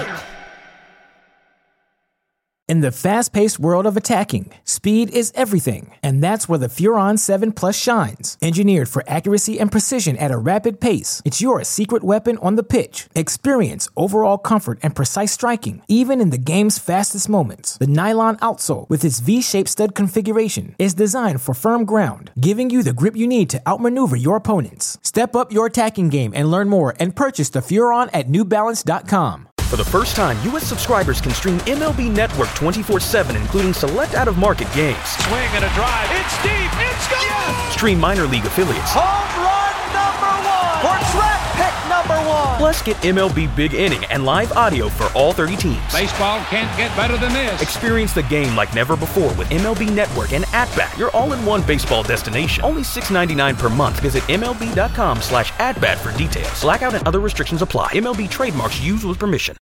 In the fast-paced world of attacking, speed is everything, and that's where the Furon 7 Plus shines. Engineered for accuracy and precision at a rapid pace, it's your secret weapon on the pitch. Experience overall comfort and precise striking, even in the game's fastest moments. The nylon outsole, with its V-shaped stud configuration, is designed for firm ground, giving you the grip you need to outmaneuver your opponents. Step up your attacking game and learn more and purchase the Furon at NewBalance.com. For the first time, U.S. subscribers can stream MLB Network 24/7, including select out-of-market games. Swing and a drive. It's deep. It's gone. Yes. Stream minor league affiliates. Home run number 1. Or draft pick number 1. Plus, get MLB Big Inning and live audio for all 30 teams. Baseball can't get better than this. Experience the game like never before with MLB Network and At-Bat, your all-in-one baseball destination. Only $6.99 per month. Visit MLB.com/AtBat for details. Blackout and other restrictions apply. MLB trademarks used with permission.